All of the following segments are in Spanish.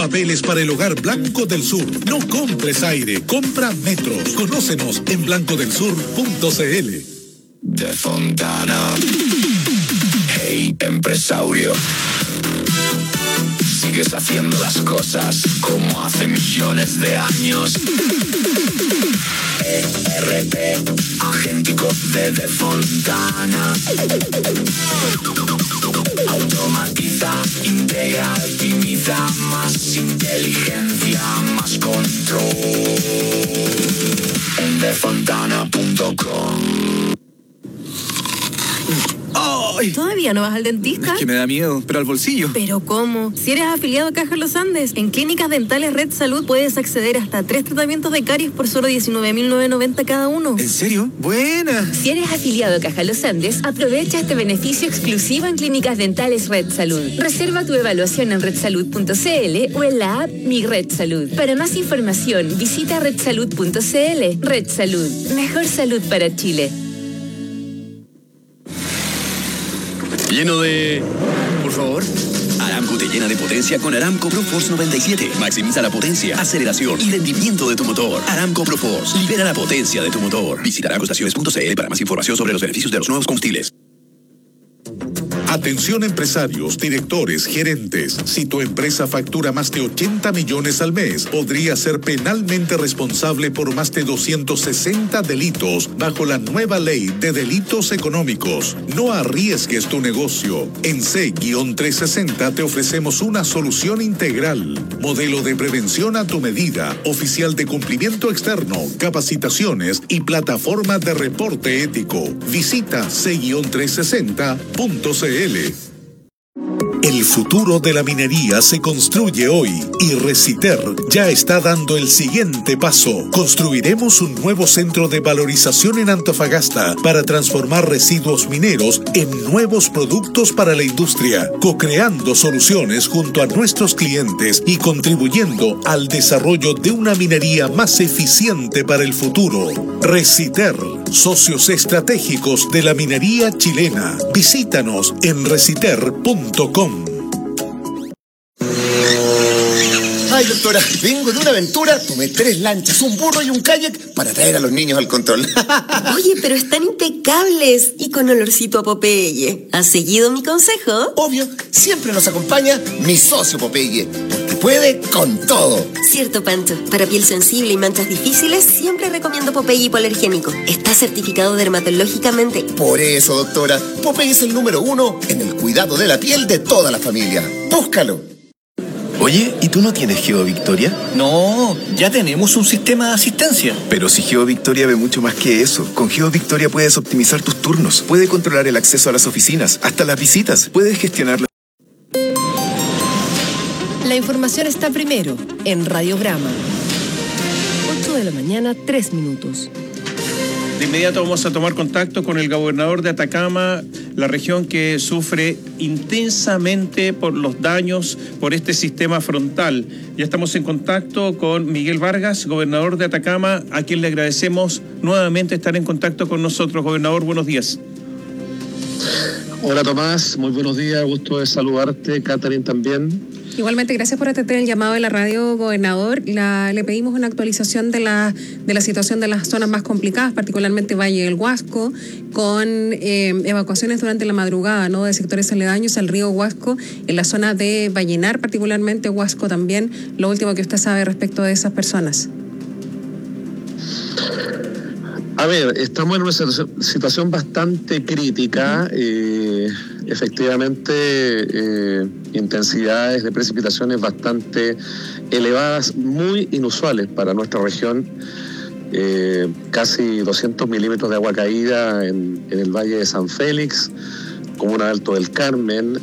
Papeles para el hogar Blanco del Sur. No compres aire, compra metros. Conócenos en blancodelsur.cl. De Fontana. Hey, empresario. Sigues haciendo las cosas como hace millones de años. ERP, agéntico de Fontana. Automatiza, integra, optimiza, más inteligencia, más control. En defontana.com. ¡Ay! ¿Todavía no vas al dentista? Es que me da miedo, pero al bolsillo. ¿Pero cómo? Si eres afiliado a Caja Los Andes, en Clínicas Dentales Red Salud puedes acceder hasta 3 tratamientos de caries por solo $19.990 cada uno. ¿En serio? ¡Buena! Si eres afiliado a Caja Los Andes, aprovecha este beneficio exclusivo en Clínicas Dentales Red Salud. Reserva tu evaluación en redsalud.cl o en la app Mi Red Salud. Para más información, visita redsalud.cl. Red Salud. Mejor salud para Chile. Lleno de... Por favor. Aramco te llena de potencia con Aramco ProForce 97. Maximiza la potencia, aceleración y rendimiento de tu motor. Aramco ProForce. Libera la potencia de tu motor. Visita aramcoestaciones.cl para más información sobre los beneficios de los nuevos combustibles. Atención empresarios, directores, gerentes. Si tu empresa factura más de 80 millones al mes, podría ser penalmente responsable por más de 260 delitos bajo la nueva ley de delitos económicos. No arriesgues tu negocio. En C-360 te ofrecemos una solución integral. Modelo de prevención a tu medida, oficial de cumplimiento externo, capacitaciones y plataforma de reporte ético. Visita C-360.cl. El futuro de la minería se construye hoy y Reciter ya está dando el siguiente paso. Construiremos un nuevo centro de valorización en Antofagasta para transformar residuos mineros en nuevos productos para la industria, co-creando soluciones junto a nuestros clientes y contribuyendo al desarrollo de una minería más eficiente para el futuro. Reciter, socios estratégicos de la minería chilena. Visítanos en reciter.com. Ay, doctora, vengo de una aventura, tomé 3 lanchas, un burro y un kayak para traer a los niños al control. Oye, pero están impecables y con olorcito a Popeye. ¿Has seguido mi consejo? Obvio, siempre nos acompaña mi socio Popeye, porque puede con todo. Cierto, Pancho. Para piel sensible y manchas difíciles, siempre recomiendo Popeye hipoalergénico. Está certificado dermatológicamente. Por eso, doctora, Popeye es el número 1 en el cuidado de la piel de toda la familia. Búscalo. Oye, ¿y tú no tienes GeoVictoria? No, ya tenemos un sistema de asistencia. Pero si GeoVictoria ve mucho más que eso. Con GeoVictoria puedes optimizar tus turnos, puedes controlar el acceso a las oficinas, hasta las visitas, puedes gestionarlo. La información está primero en Radiograma. 8 de la mañana, 3 minutos. De inmediato vamos a tomar contacto con el gobernador de Atacama, la región que sufre intensamente por los daños por este sistema frontal. Ya estamos en contacto con Miguel Vargas, gobernador de Atacama, a quien le agradecemos nuevamente estar en contacto con nosotros. Gobernador, buenos días. Hola Tomás, muy buenos días, gusto de saludarte, Catherine también. Igualmente, gracias por atender el llamado de la radio, gobernador. Le pedimos una actualización de la situación de las zonas más complicadas, particularmente Valle del Huasco, con evacuaciones durante la madrugada, ¿no?, de sectores aledaños al río Huasco, en la zona de Vallenar, particularmente Huasco también. Lo último que usted sabe respecto de esas personas. A ver, estamos en una situación bastante crítica. Efectivamente, intensidades de precipitaciones bastante elevadas, muy inusuales para nuestra región. Casi 200 milímetros de agua caída en el Valle de San Félix, comuna de Alto del Carmen.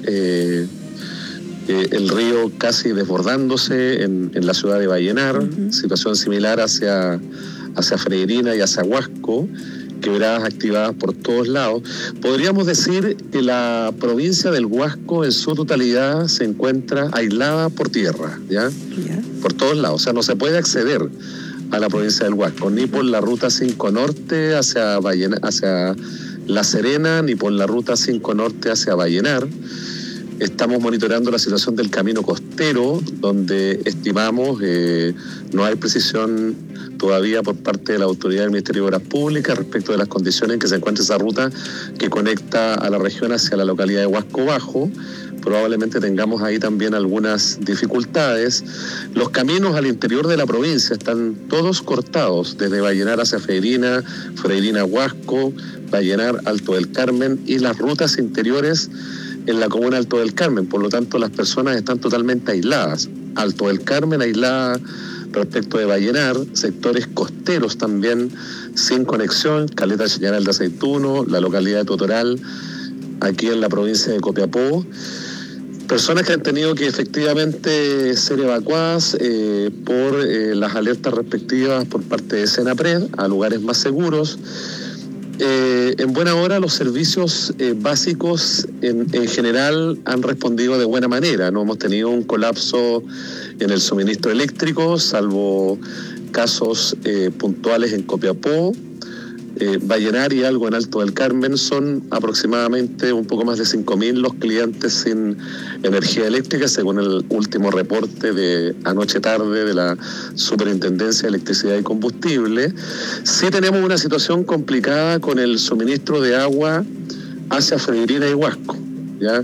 El río casi desbordándose en la ciudad de Vallenar. Situación similar hacia Freirina y hacia Huasco, quebradas activadas por todos lados. Podríamos decir que la provincia del Huasco en su totalidad se encuentra aislada por tierra, ¿ya? Por todos lados. O sea, no se puede acceder a la provincia del Huasco, ni por la ruta 5 Norte hacia La Serena, ni por la ruta 5 Norte hacia Vallenar. Estamos monitoreando la situación del camino costero certero, donde estimamos, no hay precisión todavía por parte de la autoridad del Ministerio de Obras Públicas respecto de las condiciones en que se encuentra esa ruta que conecta a la región hacia la localidad de Huasco Bajo. Probablemente tengamos ahí también algunas dificultades. Los caminos al interior de la provincia están todos cortados, desde Vallenar hacia Freirina, Freirina Huasco, Vallenar, Alto del Carmen, y las rutas interiores en la comuna Alto del Carmen. Por lo tanto, las personas están totalmente aisladas. Alto del Carmen aislada respecto de Vallenar, sectores costeros también sin conexión, Caleta Chañaral de Aceituno, la localidad de Totoral, aquí en la provincia de Copiapó. Personas que han tenido que efectivamente ser evacuadas por las alertas respectivas por parte de Senapred a lugares más seguros. En buena hora los servicios básicos en general han respondido de buena manera. No hemos tenido un colapso en el suministro eléctrico, salvo casos puntuales en Copiapó. Vallenar y algo en Alto del Carmen. Son aproximadamente un poco más de 5.000 los clientes sin energía eléctrica, según el último reporte de anoche tarde de la Superintendencia de Electricidad y Combustible. Sí tenemos una situación complicada con el suministro de agua hacia Freirina y Huasco, ¿ya?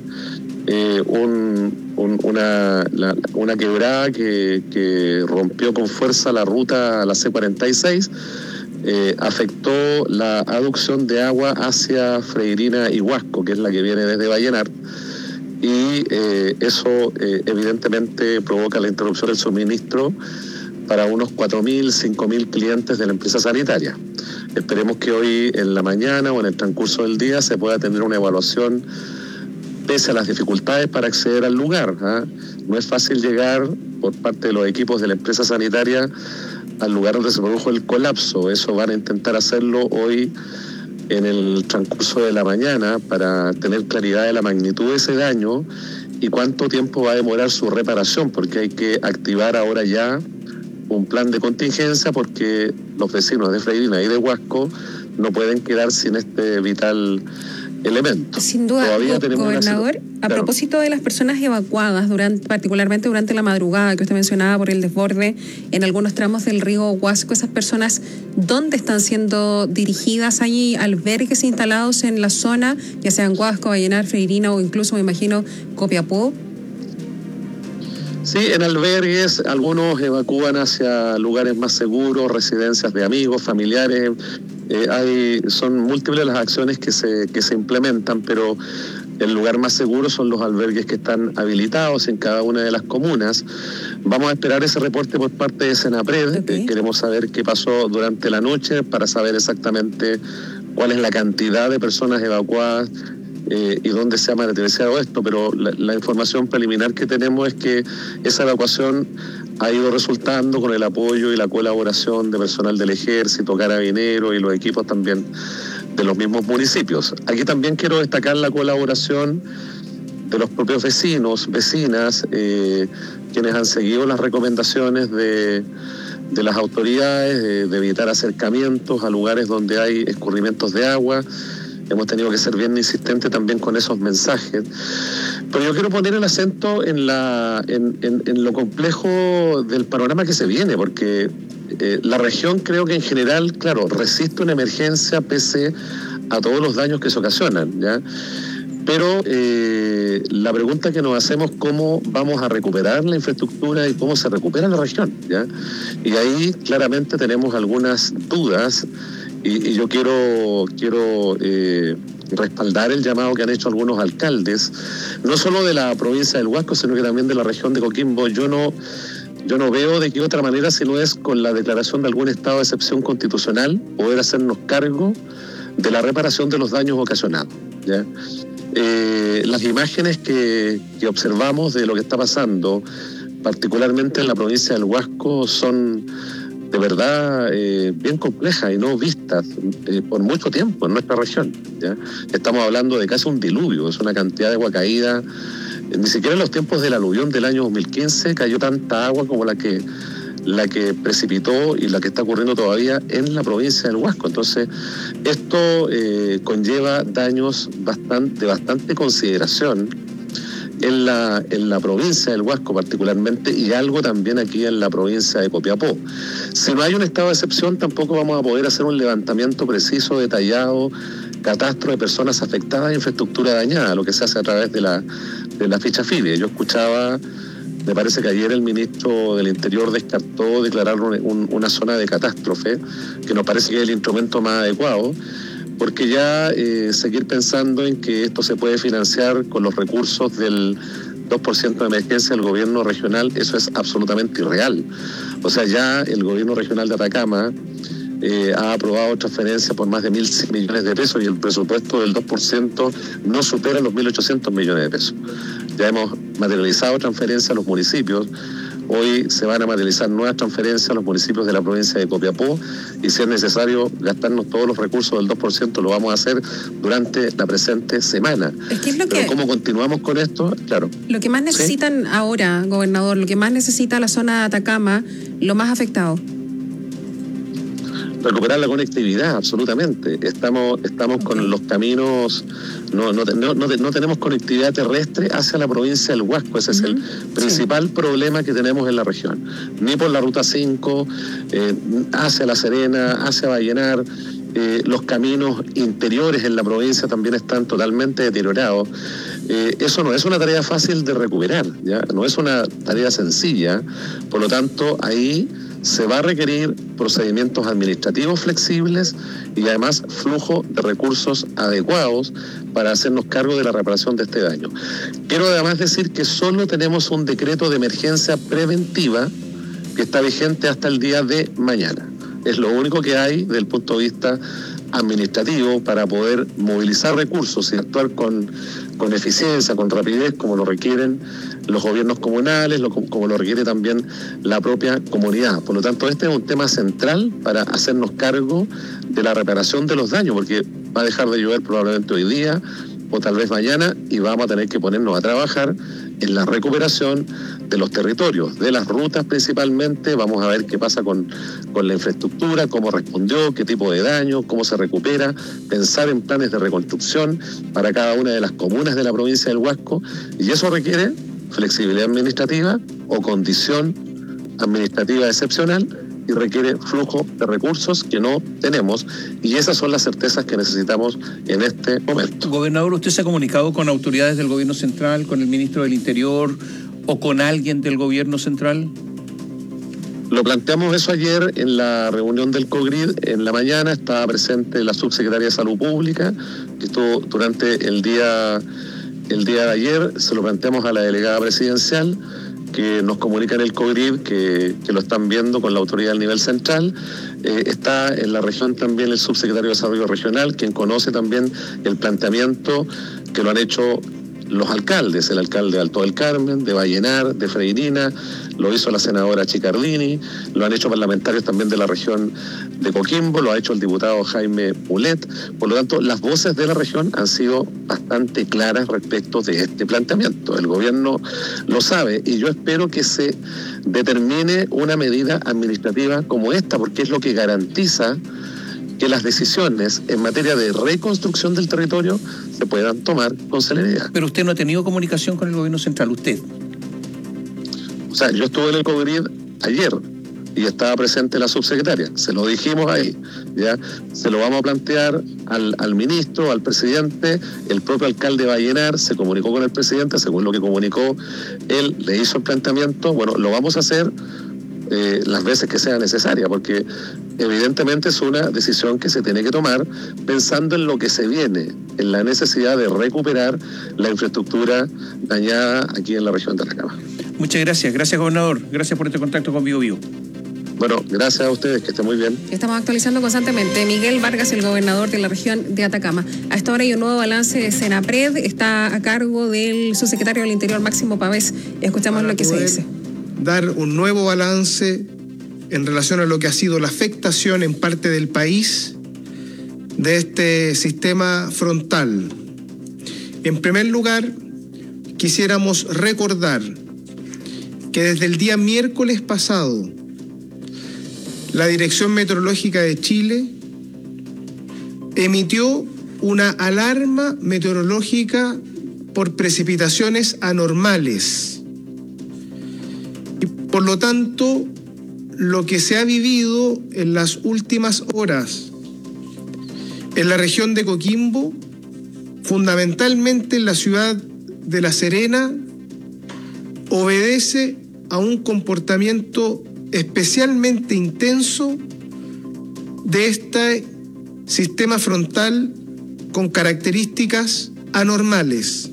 Una quebrada que rompió con fuerza la ruta a la C46, afectó la aducción de agua hacia Freirina y Huasco, que es la que viene desde Vallenar, y eso evidentemente provoca la interrupción del suministro para unos 4.000, 5.000 clientes de la empresa sanitaria. Esperemos que hoy en la mañana o en el transcurso del día se pueda tener una evaluación pese a las dificultades para acceder al lugar. No es fácil llegar por parte de los equipos de la empresa sanitaria al lugar donde se produjo el colapso. Eso van a intentar hacerlo hoy en el transcurso de la mañana para tener claridad de la magnitud de ese daño y cuánto tiempo va a demorar su reparación, porque hay que activar ahora ya un plan de contingencia, porque los vecinos de Freirina y de Huasco no pueden quedar sin este vital elemento. Sin duda, gobernador, a propósito de las personas evacuadas, particularmente durante la madrugada que usted mencionaba por el desborde en algunos tramos del río Huasco, esas personas, ¿dónde están siendo dirigidas? ¿Hay albergues instalados en la zona, ya sean Huasco, Vallenar, Freirina o incluso, me imagino, Copiapó? Sí, en albergues, algunos evacúan hacia lugares más seguros, residencias de amigos, familiares. Son múltiples las acciones que se implementan, pero el lugar más seguro son los albergues que están habilitados en cada una de las comunas. Vamos a esperar ese reporte por parte de Senapred. Queremos saber qué pasó durante la noche para saber exactamente cuál es la cantidad de personas evacuadas y dónde se ha materializado esto, pero la información preliminar que tenemos es que esa evacuación ha ido resultando con el apoyo y la colaboración de personal del Ejército, Carabineros y los equipos también de los mismos municipios. Aquí también quiero destacar la colaboración de los propios vecinos, vecinas, quienes han seguido las recomendaciones de las autoridades de evitar acercamientos a lugares donde hay escurrimientos de agua. Hemos tenido que ser bien insistentes también con esos mensajes. Pero yo quiero poner el acento en lo complejo del panorama que se viene, porque la región creo que en general, claro, resiste una emergencia pese a todos los daños que se ocasionan, ¿ya? Pero la pregunta que nos hacemos, ¿cómo vamos a recuperar la infraestructura y cómo se recupera la región, ¿ya? Y ahí claramente tenemos algunas dudas. Y yo quiero respaldar el llamado que han hecho algunos alcaldes, no solo de la provincia del Huasco, sino que también de la región de Coquimbo. Yo no veo de qué otra manera, si no es con la declaración de algún estado de excepción constitucional, poder hacernos cargo de la reparación de los daños ocasionados, ¿ya? Las imágenes que observamos de lo que está pasando, particularmente en la provincia del Huasco, son de verdad bien complejas y no vistas por mucho tiempo en nuestra región, ¿ya? Estamos hablando de casi un diluvio, es una cantidad de agua caída. Ni siquiera en los tiempos del aluvión del año 2015 cayó tanta agua como la que precipitó y la que está ocurriendo todavía en la provincia del Huasco. Entonces, esto conlleva daños de bastante consideración en la provincia del Huasco particularmente, y algo también aquí en la provincia de Copiapó. Si no hay un estado de excepción, tampoco vamos a poder hacer un levantamiento preciso, detallado, catastro de personas afectadas e infraestructura dañada, lo que se hace a través de la ficha FIDE. Yo escuchaba, me parece que ayer el ministro del Interior descartó declarar una zona de catástrofe, que nos parece que es el instrumento más adecuado, porque ya seguir pensando en que esto se puede financiar con los recursos del 2% de emergencia del gobierno regional, eso es absolutamente irreal. O sea, ya el gobierno regional de Atacama ha aprobado transferencias por más de 1.100 millones de pesos, y el presupuesto del 2% no supera los 1.800 millones de pesos. Ya hemos materializado transferencias a los municipios. Hoy se van a materializar nuevas transferencias a los municipios de la provincia de Copiapó, y si es necesario gastarnos todos los recursos del 2%, lo vamos a hacer durante la presente semana. Pero ¿cómo continuamos con esto? Claro. Lo que más necesitan ahora, gobernador, lo que más necesita la zona de Atacama, lo más afectado. Recuperar la conectividad, absolutamente. Estamos con los caminos, no tenemos conectividad terrestre hacia la provincia del Huasco. Ese es el principal problema que tenemos en la región. Ni por la ruta 5, hacia La Serena, hacia Vallenar. Los caminos interiores en la provincia también están totalmente deteriorados. Eso no es una tarea fácil de recuperar, ¿ya? No es una tarea sencilla. Por lo tanto, ahí se va a requerir procedimientos administrativos flexibles y además flujo de recursos adecuados para hacernos cargo de la reparación de este daño. Quiero además decir que solo tenemos un decreto de emergencia preventiva que está vigente hasta el día de mañana. Es lo único que hay desde el punto de vista administrativo para poder movilizar recursos y actuar con eficiencia, con rapidez, como lo requieren los gobiernos comunales, como lo requiere también la propia comunidad. Por lo tanto, este es un tema central para hacernos cargo de la reparación de los daños, porque va a dejar de llover probablemente hoy día o tal vez mañana, y vamos a tener que ponernos a trabajar en la recuperación de los territorios, de las rutas principalmente. Vamos a ver qué pasa con la infraestructura, cómo respondió, qué tipo de daño, cómo se recupera, pensar en planes de reconstrucción para cada una de las comunas de la provincia del Huasco, y eso requiere flexibilidad administrativa o condición administrativa excepcional, y requiere flujo de recursos que no tenemos, y esas son las certezas que necesitamos en este momento. Gobernador, ¿usted se ha comunicado con autoridades del gobierno central, con el ministro del Interior o con alguien del gobierno central? Lo planteamos eso ayer en la reunión del COGRID. En la mañana estaba presente la subsecretaria de Salud Pública, que estuvo durante el día de ayer. Se lo planteamos a la delegada presidencial, que nos comunica en el COGRID que lo están viendo con la autoridad del nivel central. Está en la región también el subsecretario de Desarrollo Regional, quien conoce también el planteamiento que lo han hecho los alcaldes, el alcalde de Alto del Carmen, de Vallenar, de Freirina, lo hizo la senadora Chicardini, lo han hecho parlamentarios también de la región de Coquimbo, lo ha hecho el diputado Jaime Mulet. Por lo tanto, las voces de la región han sido bastante claras respecto de este planteamiento. El gobierno lo sabe, y yo espero que se determine una medida administrativa como esta, porque es lo que garantiza que las decisiones en materia de reconstrucción del territorio se puedan tomar con celeridad. Pero usted no ha tenido comunicación con el gobierno central, usted. O sea, yo estuve en el COGRID ayer y estaba presente la subsecretaria. Se lo dijimos ahí, ya. Se lo vamos a plantear al ministro, al presidente. El propio alcalde de Vallenar se comunicó con el presidente, según lo que comunicó él, le hizo el planteamiento. Bueno, lo vamos a hacer las veces que sea necesaria, porque evidentemente es una decisión que se tiene que tomar pensando en lo que se viene, en la necesidad de recuperar la infraestructura dañada aquí en la región de Atacama. Muchas gracias, gobernador. Gracias por este contacto con Bio Bio. Bueno, gracias a ustedes, que estén muy bien. Estamos actualizando constantemente. Miguel Vargas, el gobernador de la región de Atacama. A esta hora hay un nuevo balance de Senapred, está a cargo del subsecretario del Interior, Máximo Pavés. Escuchamos lo que se dice. Dar un nuevo balance en relación a lo que ha sido la afectación en parte del país de este sistema frontal. En primer lugar, quisiéramos recordar que desde el día miércoles pasado, la Dirección Meteorológica de Chile emitió una alarma meteorológica por precipitaciones anormales. Y por lo tanto, lo que se ha vivido en las últimas horas en la región de Coquimbo, fundamentalmente en la ciudad de La Serena, obedece a un comportamiento especialmente intenso de este sistema frontal con características anormales.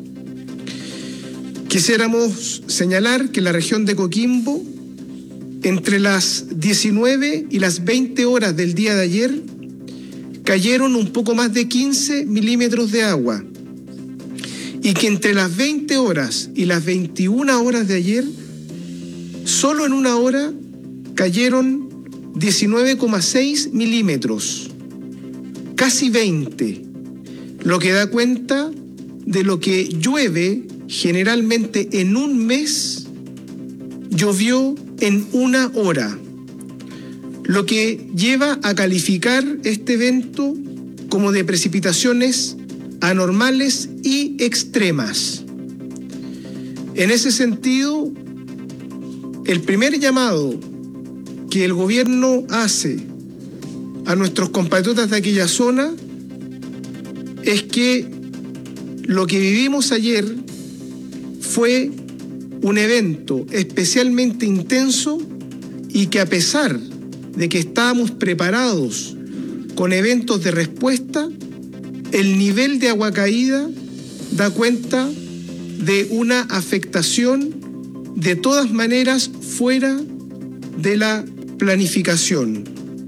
Quisiéramos señalar que en la región de Coquimbo, entre las 19 y las 20 horas del día de ayer, cayeron un poco más de 15 milímetros de agua, y que entre las 20 horas y las 21 horas de ayer, solo en una hora cayeron 19,6 milímetros, casi 20, lo que da cuenta de lo que llueve generalmente en un mes, llovió en una hora, lo que lleva a calificar este evento como de precipitaciones anormales y extremas. En ese sentido, el primer llamado que el gobierno hace a nuestros compatriotas de aquella zona es que lo que vivimos ayer fue un evento especialmente intenso y que, a pesar de que estábamos preparados con eventos de respuesta, el nivel de agua caída da cuenta de una afectación de todas maneras fuera de la planificación.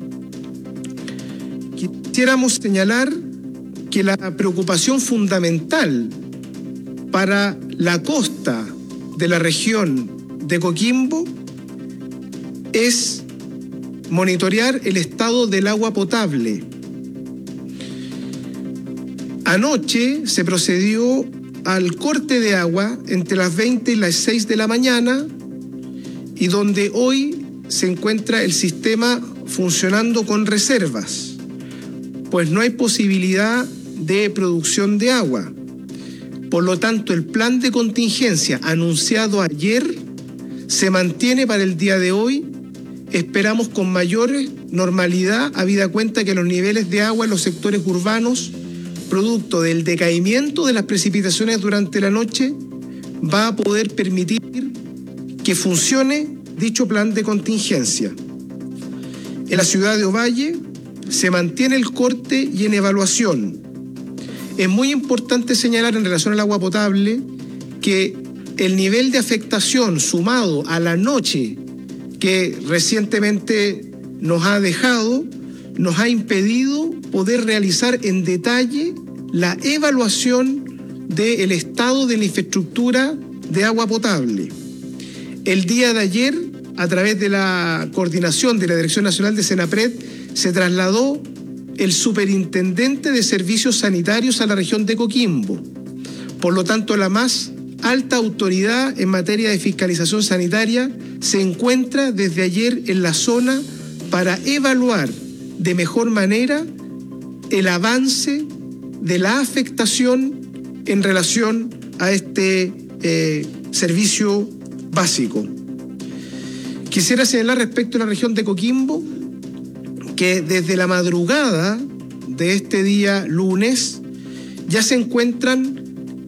Quisiéramos señalar que la preocupación fundamental para la costa de la región de Coquimbo es monitorear el estado del agua potable. Anoche se procedió al corte de agua entre las 20 y las 6 de la mañana, y donde hoy se encuentra el sistema funcionando con reservas, pues no hay posibilidad de producción de agua. Por lo tanto, el plan de contingencia anunciado ayer se mantiene para el día de hoy. Esperamos con mayor normalidad, habida cuenta que los niveles de agua en los sectores urbanos, producto del decaimiento de las precipitaciones durante la noche, va a poder permitir que funcione dicho plan de contingencia. En la ciudad de Ovalle se mantiene el corte y en evaluación. Es muy importante señalar en relación al agua potable que el nivel de afectación sumado a la noche que recientemente nos ha dejado, nos ha impedido poder realizar en detalle la evaluación del estado de la infraestructura de agua potable. El día de ayer, a través de la coordinación de la Dirección Nacional de Senapred, se trasladó el superintendente de servicios sanitarios a la región de Coquimbo. Por lo tanto, la más alta autoridad en materia de fiscalización sanitaria se encuentra desde ayer en la zona para evaluar de mejor manera el avance de la afectación en relación a este servicio básico. Quisiera señalar respecto a la región de Coquimbo que desde la madrugada de este día lunes ya se encuentran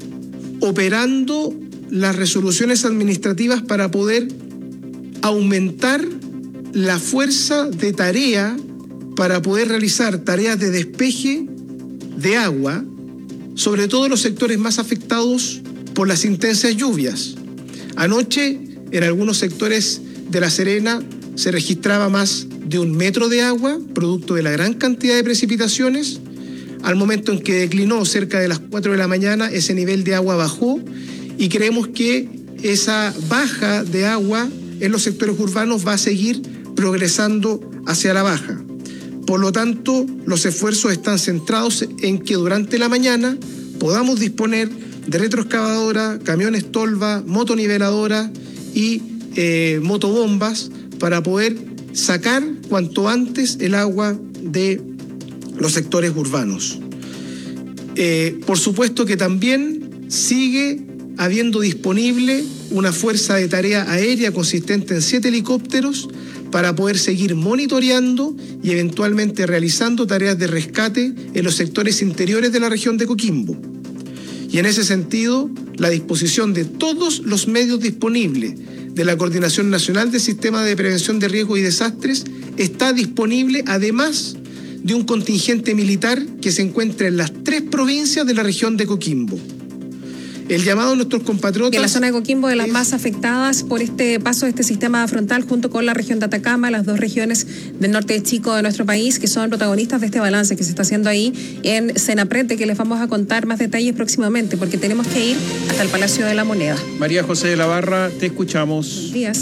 operando las resoluciones administrativas para poder aumentar la fuerza de tarea para poder realizar tareas de despeje de agua, sobre todo en los sectores más afectados por las intensas lluvias. Anoche, en algunos sectores de La Serena, se registraba más de 1 metro de agua, producto de la gran cantidad de precipitaciones. Al momento en que declinó cerca de las 4 de la mañana, ese nivel de agua bajó, y creemos que esa baja de agua en los sectores urbanos va a seguir progresando hacia la baja. Por lo tanto, los esfuerzos están centrados en que durante la mañana podamos disponer de retroexcavadora, camiones tolva, motoniveladora y motobombas para poder sacar cuanto antes el agua de los sectores urbanos. Por supuesto que también sigue habiendo disponible una fuerza de tarea aérea consistente en 7 helicópteros para poder seguir monitoreando y eventualmente realizando tareas de rescate en los sectores interiores de la región de Coquimbo. Y en ese sentido, la disposición de todos los medios disponibles de la Coordinación Nacional del Sistema de Prevención de Riesgos y Desastres está disponible, además de un contingente militar que se encuentra en las 3 provincias de la región de Coquimbo. El llamado a nuestros compatriotas... En la zona de Coquimbo, de las más afectadas por este paso de este sistema frontal, junto con la región de Atacama, las 2 regiones del norte de Chico de nuestro país, que son protagonistas de este balance que se está haciendo ahí en Senapred, que les vamos a contar más detalles próximamente, porque tenemos que ir hasta el Palacio de la Moneda. María José de la Barra, te escuchamos. Buenos días.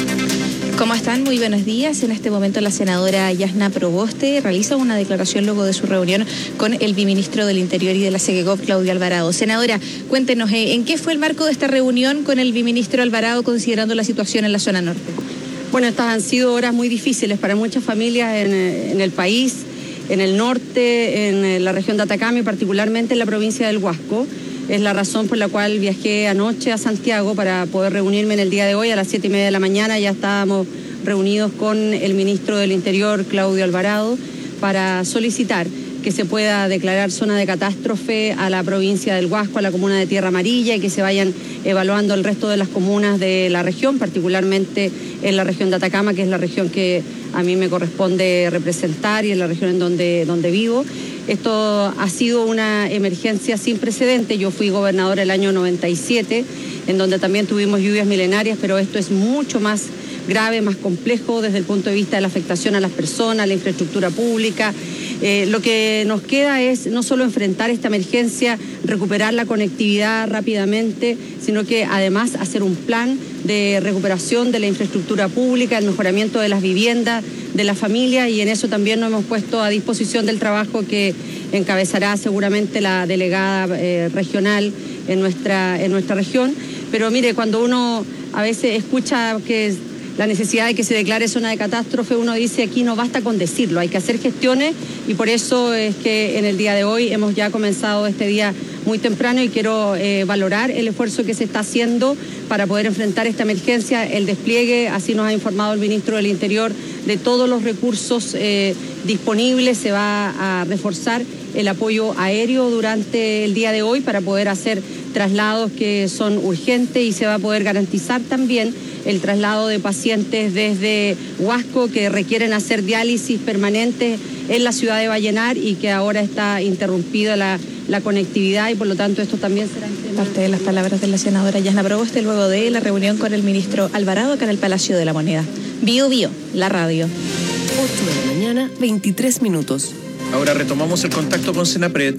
¿Cómo están? Muy buenos días. En este momento la senadora Yasna Proboste realiza una declaración luego de su reunión con el viceministro del Interior y de la SEGECOP, Claudio Alvarado. Senadora, cuéntenos, ¿en qué fue el marco de esta reunión con el viceministro Alvarado, considerando la situación en la zona norte? Bueno, estas han sido horas muy difíciles para muchas familias en el país, en el norte, en la región de Atacama y particularmente en la provincia del Huasco. Es la razón por la cual viajé anoche a Santiago para poder reunirme en el día de hoy a las 7:30 de la mañana. Ya estábamos reunidos con el ministro del Interior, Claudio Alvarado, para solicitar que se pueda declarar zona de catástrofe a la provincia del Huasco, a la comuna de Tierra Amarilla, y que se vayan evaluando el resto de las comunas de la región, particularmente en la región de Atacama, que es la región que a mí me corresponde representar y en la región en donde vivo. Esto ha sido una emergencia sin precedentes. Yo fui gobernadora el año 97, en donde también tuvimos lluvias milenarias, pero esto es mucho más grave, más complejo desde el punto de vista de la afectación a las personas, a la infraestructura pública. Lo que nos queda es no solo enfrentar esta emergencia, recuperar la conectividad rápidamente, sino que además hacer un plan de recuperación de la infraestructura pública, el mejoramiento de las viviendas, de la familia, y en eso también nos hemos puesto a disposición del trabajo que encabezará seguramente la delegada regional en nuestra región. Pero mire, cuando uno a veces escucha que la necesidad de que se declare zona de catástrofe, uno dice aquí no basta con decirlo, hay que hacer gestiones, y por eso es que en el día de hoy hemos ya comenzado este día muy temprano, y quiero valorar el esfuerzo que se está haciendo para poder enfrentar esta emergencia, el despliegue, así nos ha informado el ministro del Interior, de todos los recursos disponibles. Se va a reforzar el apoyo aéreo durante el día de hoy para poder hacer traslados que son urgentes, y se va a poder garantizar también el traslado de pacientes desde Huasco que requieren hacer diálisis permanente en la ciudad de Vallenar y que ahora está interrumpida la conectividad, y por lo tanto esto también será parte de las palabras de la senadora Yasna Proboste luego de la reunión con el ministro Alvarado acá en el Palacio de la Moneda. Bio, la radio. 8 de la mañana, 23 minutos. Ahora retomamos el contacto con Senapred.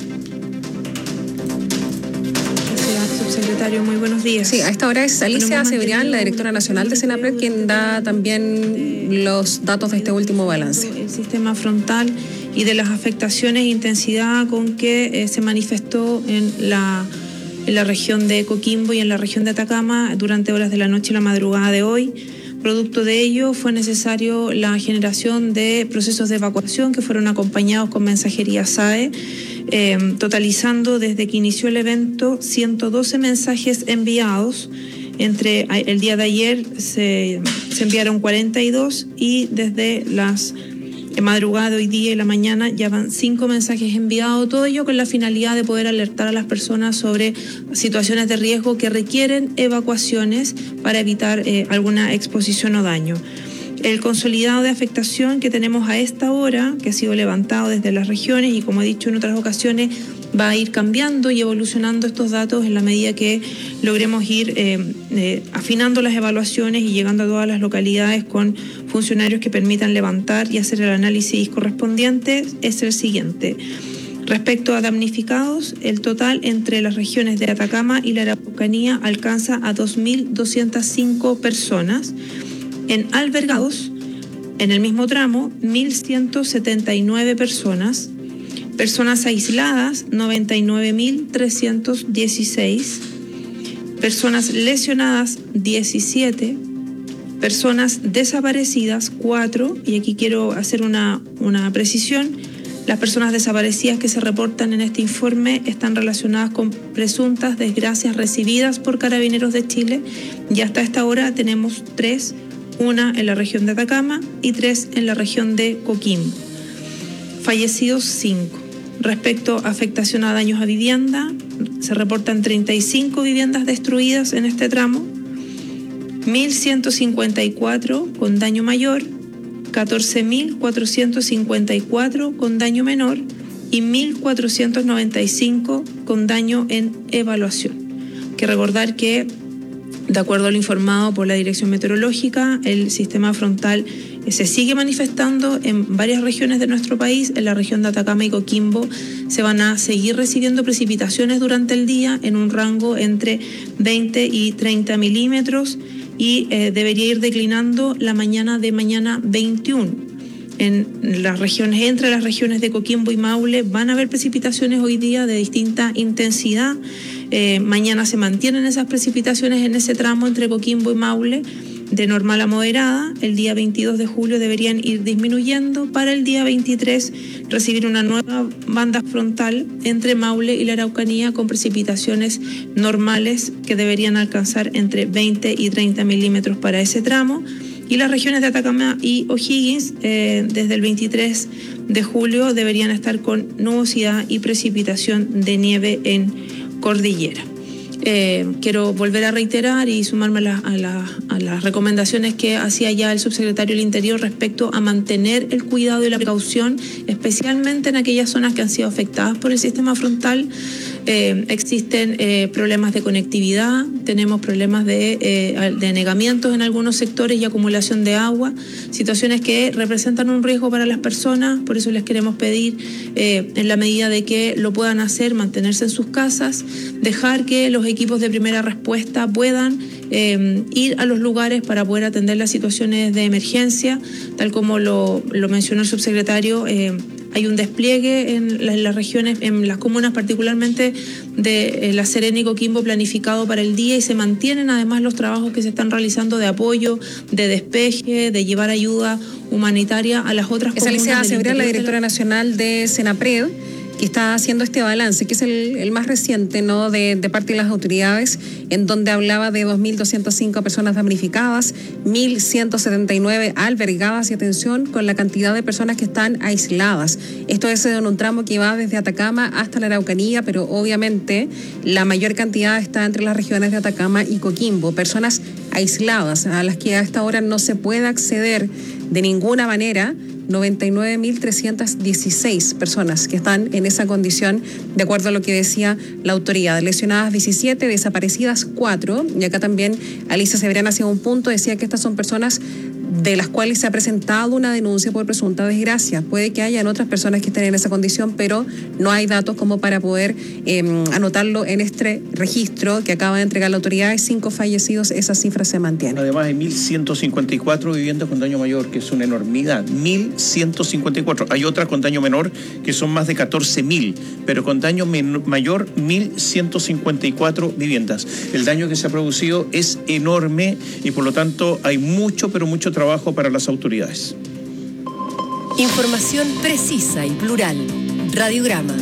Subsecretario, muy buenos días. Sí, a esta hora es Alicia Cebrián, la directora nacional de Senapred, quien da también los datos de este último balance. El sistema frontal y de las afectaciones e intensidad con que se manifestó en la región de Coquimbo y en la región de Atacama durante horas de la noche y la madrugada de hoy. Producto de ello fue necesario la generación de procesos de evacuación que fueron acompañados con mensajería SAE, totalizando desde que inició el evento 112 mensajes enviados. Entre el día de ayer se enviaron 42 y desde las madrugada hoy día y la mañana ya van 5 mensajes enviados, todo ello con la finalidad de poder alertar a las personas sobre situaciones de riesgo que requieren evacuaciones para evitar alguna exposición o daño. El consolidado de afectación que tenemos a esta hora, que ha sido levantado desde las regiones y como he dicho en otras ocasiones, va a ir cambiando y evolucionando estos datos en la medida que logremos ir afinando las evaluaciones y llegando a todas las localidades con funcionarios que permitan levantar y hacer el análisis correspondiente. Es el siguiente. Respecto a damnificados, el total entre las regiones de Atacama y la Araucanía alcanza a 2.205 personas. En albergados, en el mismo tramo, 1.179 personas. Personas aisladas, 99.316. Personas lesionadas, 17. Personas desaparecidas, 4. Y aquí quiero hacer una precisión. Las personas desaparecidas que se reportan en este informe están relacionadas con presuntas desgracias recibidas por Carabineros de Chile y hasta esta hora tenemos 3, una en la región de Atacama y 3 en la región de Coquimbo. Fallecidos 5. Respecto a afectación a daños a vivienda, se reportan 35 viviendas destruidas en este tramo, 1.154 con daño mayor, 14.454 con daño menor y 1.495 con daño en evaluación. Hay que recordar que, de acuerdo a lo informado por la Dirección Meteorológica, el sistema frontal se sigue manifestando en varias regiones de nuestro país. En la región de Atacama y Coquimbo se van a seguir recibiendo precipitaciones durante el día en un rango entre 20 y 30 milímetros y debería ir declinando la mañana de mañana 21. Entre las regiones de Coquimbo y Maule van a haber precipitaciones hoy día de distinta intensidad. Mañana se mantienen esas precipitaciones en ese tramo entre Coquimbo y Maule, de normal a moderada. El día 22 de julio deberían ir disminuyendo para el día 23 recibir una nueva banda frontal entre Maule y la Araucanía con precipitaciones normales que deberían alcanzar entre 20 y 30 milímetros para ese tramo. Y las regiones de Atacama y O'Higgins desde el 23 de julio deberían estar con nubosidad y precipitación de nieve en cordillera. Quiero volver a reiterar y sumarme a las recomendaciones que hacía ya el subsecretario del Interior respecto a mantener el cuidado y la precaución, especialmente en aquellas zonas que han sido afectadas por el sistema frontal. Existen problemas de conectividad, tenemos problemas de anegamientos en algunos sectores y acumulación de agua, situaciones que representan un riesgo para las personas. Por eso les queremos pedir, en la medida de que lo puedan hacer, mantenerse en sus casas, dejar que los equipos de primera respuesta puedan ir a los lugares para poder atender las situaciones de emergencia, tal como lo mencionó el subsecretario. Hay un despliegue en las regiones, en las comunas particularmente de La Serena y Coquimbo planificado para el día, y se mantienen además los trabajos que se están realizando de apoyo, de despeje, de llevar ayuda humanitaria a las otras comunas. Esa Alicia Cebrián, la directora nacional de Senapred, que está haciendo este balance, que es el más reciente, ¿no?, de parte de las autoridades, en donde hablaba de 2.205 personas damnificadas, 1.179 albergadas y atención con la cantidad de personas que están aisladas. Esto es en un tramo que va desde Atacama hasta la Araucanía, pero obviamente la mayor cantidad está entre las regiones de Atacama y Coquimbo. Personas aisladas a las que a esta hora no se puede acceder de ninguna manera. 99.316 personas que están en esa condición, de acuerdo a lo que decía la autoridad. Lesionadas 17, desaparecidas 4. Y acá también Alicia Cebrián hacía un punto, decía que estas son personas de las cuales se ha presentado una denuncia por presunta desgracia. Puede que hayan otras personas que estén en esa condición, pero no hay datos como para poder anotarlo en este registro que acaba de entregar la autoridad. Hay 5 fallecidos, esa cifra se mantiene. Además hay 1.154 viviendas con daño mayor, que es una enormidad. 1.154. Hay otras con daño menor, que son más de 14.000, pero con daño mayor, 1.154 viviendas. El daño que se ha producido es enorme y por lo tanto hay mucho, pero mucho trabajo para las autoridades. Información precisa y plural. Radiograma.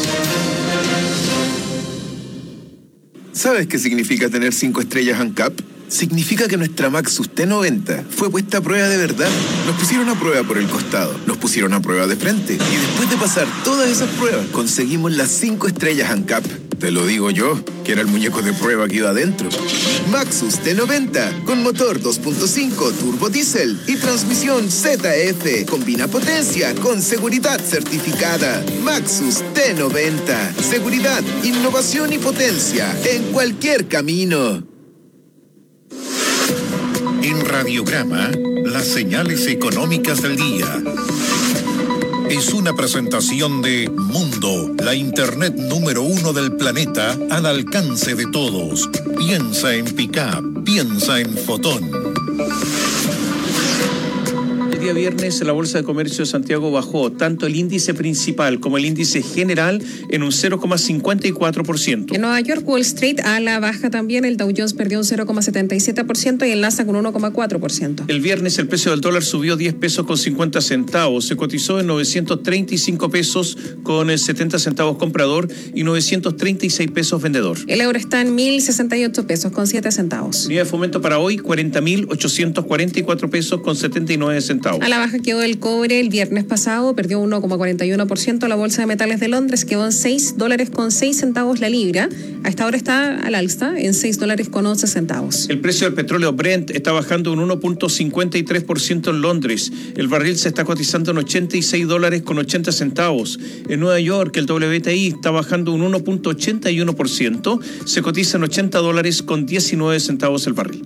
¿Sabes qué significa tener 5 estrellas ANCAP? Significa que nuestra Maxus T90 fue puesta a prueba de verdad. Nos pusieron a prueba por el costado, nos pusieron a prueba de frente, y después de pasar todas esas pruebas, conseguimos las 5 estrellas ANCAP. Te lo digo yo, que era el muñeco de prueba que iba adentro. Maxus T90, con motor 2.5 turbo diésel y transmisión ZF. Combina potencia con seguridad certificada. Maxus T90, seguridad, innovación y potencia en cualquier camino. En Radiograma, las señales económicas del día. Es una presentación de Mundo, la internet número 1 del planeta al alcance de todos. Piensa en Pickup, piensa en Fotón. día viernes la Bolsa de Comercio de Santiago bajó tanto el índice principal como el índice general en un 0,54%. En Nueva York, Wall Street a la baja también, el Dow Jones perdió un 0,77% y el Nasdaq un 1,4%. El viernes el precio del dólar subió 10 pesos con 50 centavos, se cotizó en 935 pesos con 70 centavos comprador y 936 pesos vendedor. El euro está en 1.068 pesos con 7 centavos. Unidad de fomento para hoy, 40.844 pesos con 79 centavos. A la baja quedó el cobre el viernes pasado, perdió 1,41%. La bolsa de metales de Londres quedó en $6 con 6 centavos la libra. A esta hora está al alza en $6 con 11 centavos. El precio del petróleo Brent está bajando un 1,53% en Londres. El barril se está cotizando en $86 con 80 centavos. En Nueva York el WTI está bajando un 1,81%. Se cotiza en $80 con 19 centavos el barril.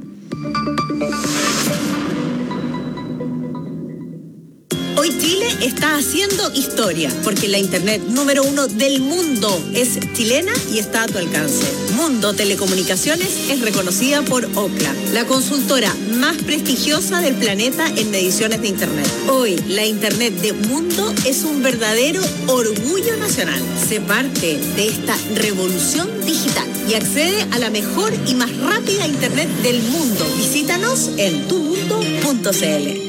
Hoy Chile está haciendo historia porque la internet número 1 del mundo es chilena y está a tu alcance. Mundo Telecomunicaciones es reconocida por Ookla, la consultora más prestigiosa del planeta en mediciones de internet. Hoy la internet de Mundo es un verdadero orgullo nacional. Sé parte de esta revolución digital y accede a la mejor y más rápida internet del mundo. Visítanos en tumundo.cl.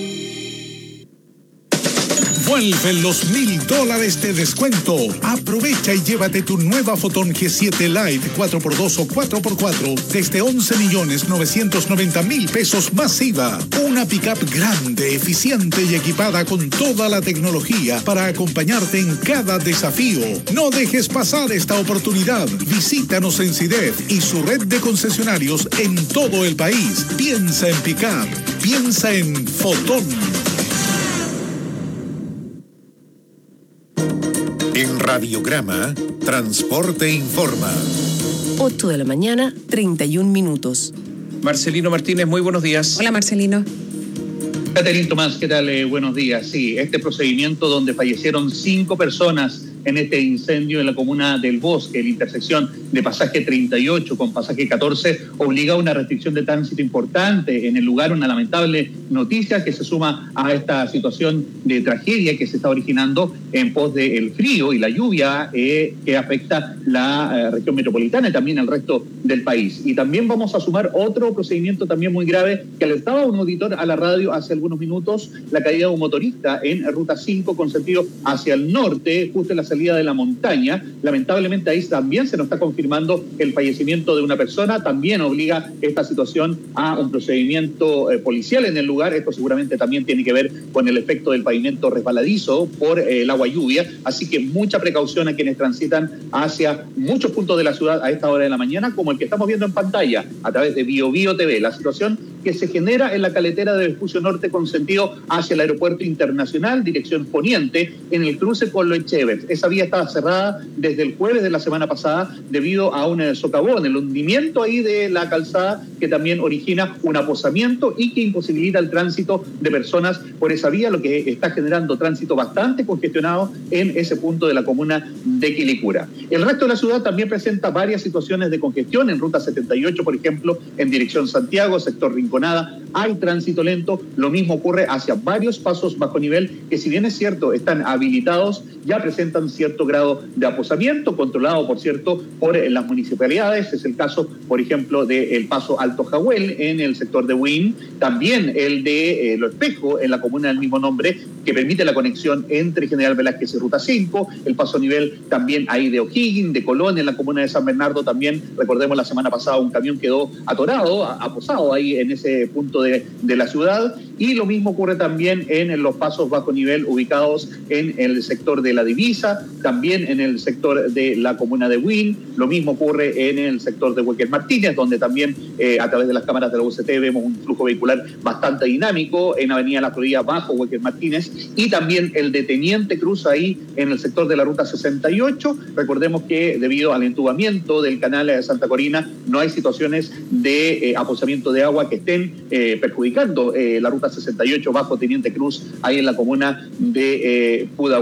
Vuelven los $1,000 de descuento. Aprovecha y llévate tu nueva Fotón G7 Lite 4x2 o 4x4 desde 11.990.000 pesos más IVA. Una pickup grande, eficiente y equipada con toda la tecnología para acompañarte en cada desafío. No dejes pasar esta oportunidad. Visítanos en CIDEF y su red de concesionarios en todo el país. Piensa en pickup. Piensa en Fotón. En Radiograma, Transporte Informa. 8 de la mañana, 31 minutos. Marcelino Martínez, muy buenos días. Hola, Marcelino. Caterín Tomás, ¿qué tal? Buenos días. Sí, este procedimiento donde fallecieron 5 personas en este incendio en la comuna del Bosque, en la intersección de pasaje 38 con pasaje 14, obliga a una restricción de tránsito importante en el lugar, una lamentable noticia que se suma a esta situación de tragedia que se está originando en pos del frío y la lluvia que afecta la región metropolitana y también el resto del país. Y también vamos a sumar otro procedimiento también muy grave que alertaba un auditor a la radio hace algunos minutos, la caída de un motorista en ruta 5 con sentido hacia el norte, justo en la salida de la montaña. Lamentablemente ahí también se nos está confirmando el fallecimiento de una persona, también obliga esta situación a un procedimiento policial en el lugar. Esto seguramente también tiene que ver con el efecto del pavimento resbaladizo por el agua lluvia, así que mucha precaución a quienes transitan hacia muchos puntos de la ciudad a esta hora de la mañana, como el que estamos viendo en pantalla a través de BioBio TV, la situación que se genera en la caletera de Vespucio Norte con sentido hacia el aeropuerto internacional, dirección poniente, en el cruce con Lo Echeverri. Esa vía estaba cerrada desde el jueves de la semana pasada debido a un socavón, el hundimiento ahí de la calzada que también origina un aposamiento y que imposibilita el tránsito de personas por esa vía, lo que está generando tránsito bastante congestionado en ese punto de la comuna de Quilicura. El resto de la ciudad también presenta varias situaciones de congestión en ruta 78, por ejemplo, en dirección Santiago, sector Rinconada, hay tránsito lento. Lo mismo ocurre hacia varios pasos bajo nivel que, si bien es cierto, están habilitados, ya presentan cierto grado de aposamiento, controlado, por cierto, por las municipalidades. Es el caso, por ejemplo, del paso Alto Jahuel en el sector de Huín, también el de Lo Espejo en la comuna del mismo nombre, que permite la conexión entre General Velázquez y Ruta 5, el paso a nivel también ahí de O'Higgins, de Colón, en la comuna de San Bernardo también. Recordemos, la semana pasada un camión quedó atorado, aposado ahí en ese punto de la ciudad, y lo mismo ocurre también en los pasos bajo nivel ubicados en el sector de La Divisa, también en el sector de la comuna de Huín. Lo mismo ocurre en el sector de Huequén Martínez, donde también a través de las cámaras de la UCT vemos un flujo vehicular bastante dinámico en Avenida La Florida bajo Huequén Martínez, y también el de Teniente Cruz ahí en el sector de la Ruta 68. Recordemos que debido al entubamiento del canal de Santa Corina no hay situaciones de aposamiento de agua que estén perjudicando la Ruta 68 bajo Teniente Cruz ahí en la comuna de Pudahuel.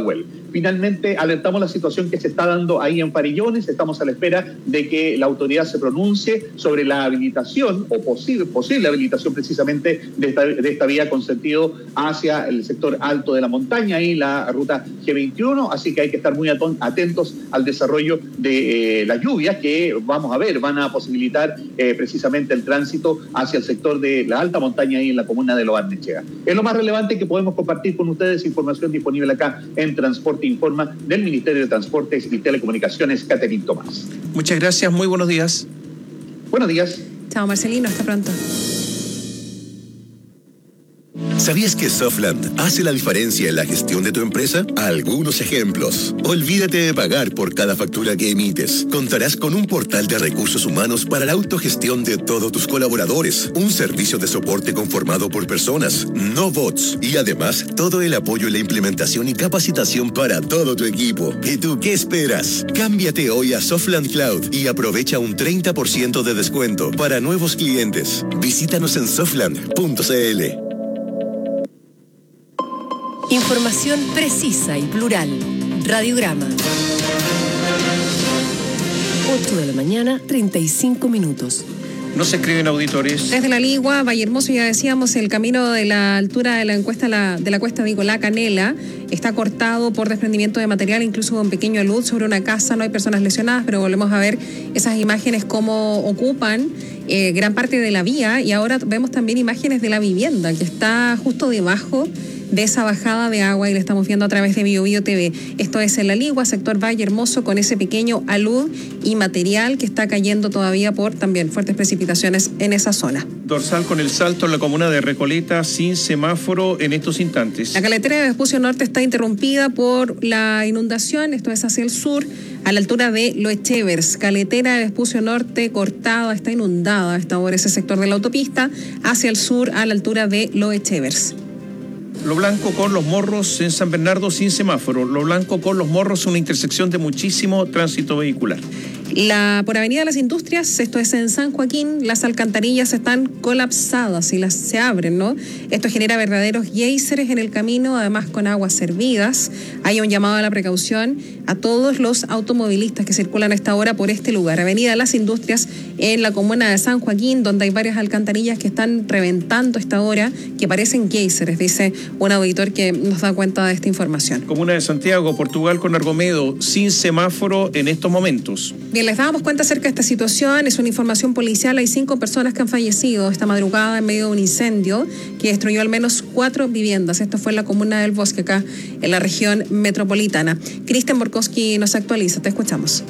Finalmente, alertamos la situación que se está dando ahí en Farillones. Estamos a la espera de que la autoridad se pronuncie sobre la habilitación o posible habilitación precisamente de esta vía con sentido hacia el sector alto de la montaña y la ruta G21. Así que hay que estar muy atentos al desarrollo de las lluvias que vamos a ver, van a posibilitar precisamente el tránsito hacia el sector de la alta montaña y en la comuna de Lo Barnechea. Es lo más relevante que podemos compartir con ustedes, información disponible acá en Transporte Informa del Ministerio de Transportes y Telecomunicaciones, Catherine Tomás. Muchas gracias, muy buenos días. Buenos días. Chao Marcelino, hasta pronto. ¿Sabías que Softland hace la diferencia en la gestión de tu empresa? Algunos ejemplos. Olvídate de pagar por cada factura que emites. Contarás con un portal de recursos humanos para la autogestión de todos tus colaboradores. Un servicio de soporte conformado por personas, no bots. Y además, todo el apoyo en la implementación y capacitación para todo tu equipo. ¿Y tú qué esperas? Cámbiate hoy a Softland Cloud y aprovecha un 30% de descuento para nuevos clientes. Visítanos en softland.cl. Información precisa y plural. Radiograma. 8 de la mañana, 35 minutos. No se escriben auditores. Desde la Ligua, Valle Hermoso, ya decíamos, el camino de la altura de la cuesta Nicolás Canela está cortado por desprendimiento de material, incluso un pequeño alud sobre una casa. No hay personas lesionadas, pero volvemos a ver esas imágenes cómo ocupan gran parte de la vía, y ahora vemos también imágenes de la vivienda que está justo debajo de esa bajada de agua, y la estamos viendo a través de BioBio TV. Esto es en La Ligua, sector Valle Hermoso, con ese pequeño alud y material que está cayendo todavía por también fuertes precipitaciones en esa zona. Dorsal con el Salto en la comuna de Recoleta, sin semáforo en estos instantes. La carretera de Vespucio Norte está interrumpida por la inundación, esto es hacia el sur, a la altura de Loechevers. Carretera de Vespucio Norte cortada, está inundada a esta hora ese sector de la autopista, hacia el sur a la altura de Loechevers. Lo Blanco con Los Morros en San Bernardo sin semáforo. Lo Blanco con Los Morros, una intersección de muchísimo tránsito vehicular. Por Avenida Las Industrias, esto es en San Joaquín, las alcantarillas están colapsadas y se abren, ¿no? Esto genera verdaderos géiseres en el camino, además con aguas servidas. Hay un llamado a la precaución a todos los automovilistas que circulan a esta hora por este lugar. Avenida Las Industrias en la comuna de San Joaquín, donde hay varias alcantarillas que están reventando a esta hora, que parecen géiseres, dice un auditor que nos da cuenta de esta información. Comuna de Santiago, Portugal con Argomedo, sin semáforo en estos momentos. Bien, les dábamos cuenta acerca de esta situación, es una información policial, hay 5 personas que han fallecido esta madrugada en medio de un incendio que destruyó al menos 4 viviendas. Esto fue en la comuna del Bosque, acá en la región metropolitana. Cristian Borkowski nos actualiza, te escuchamos.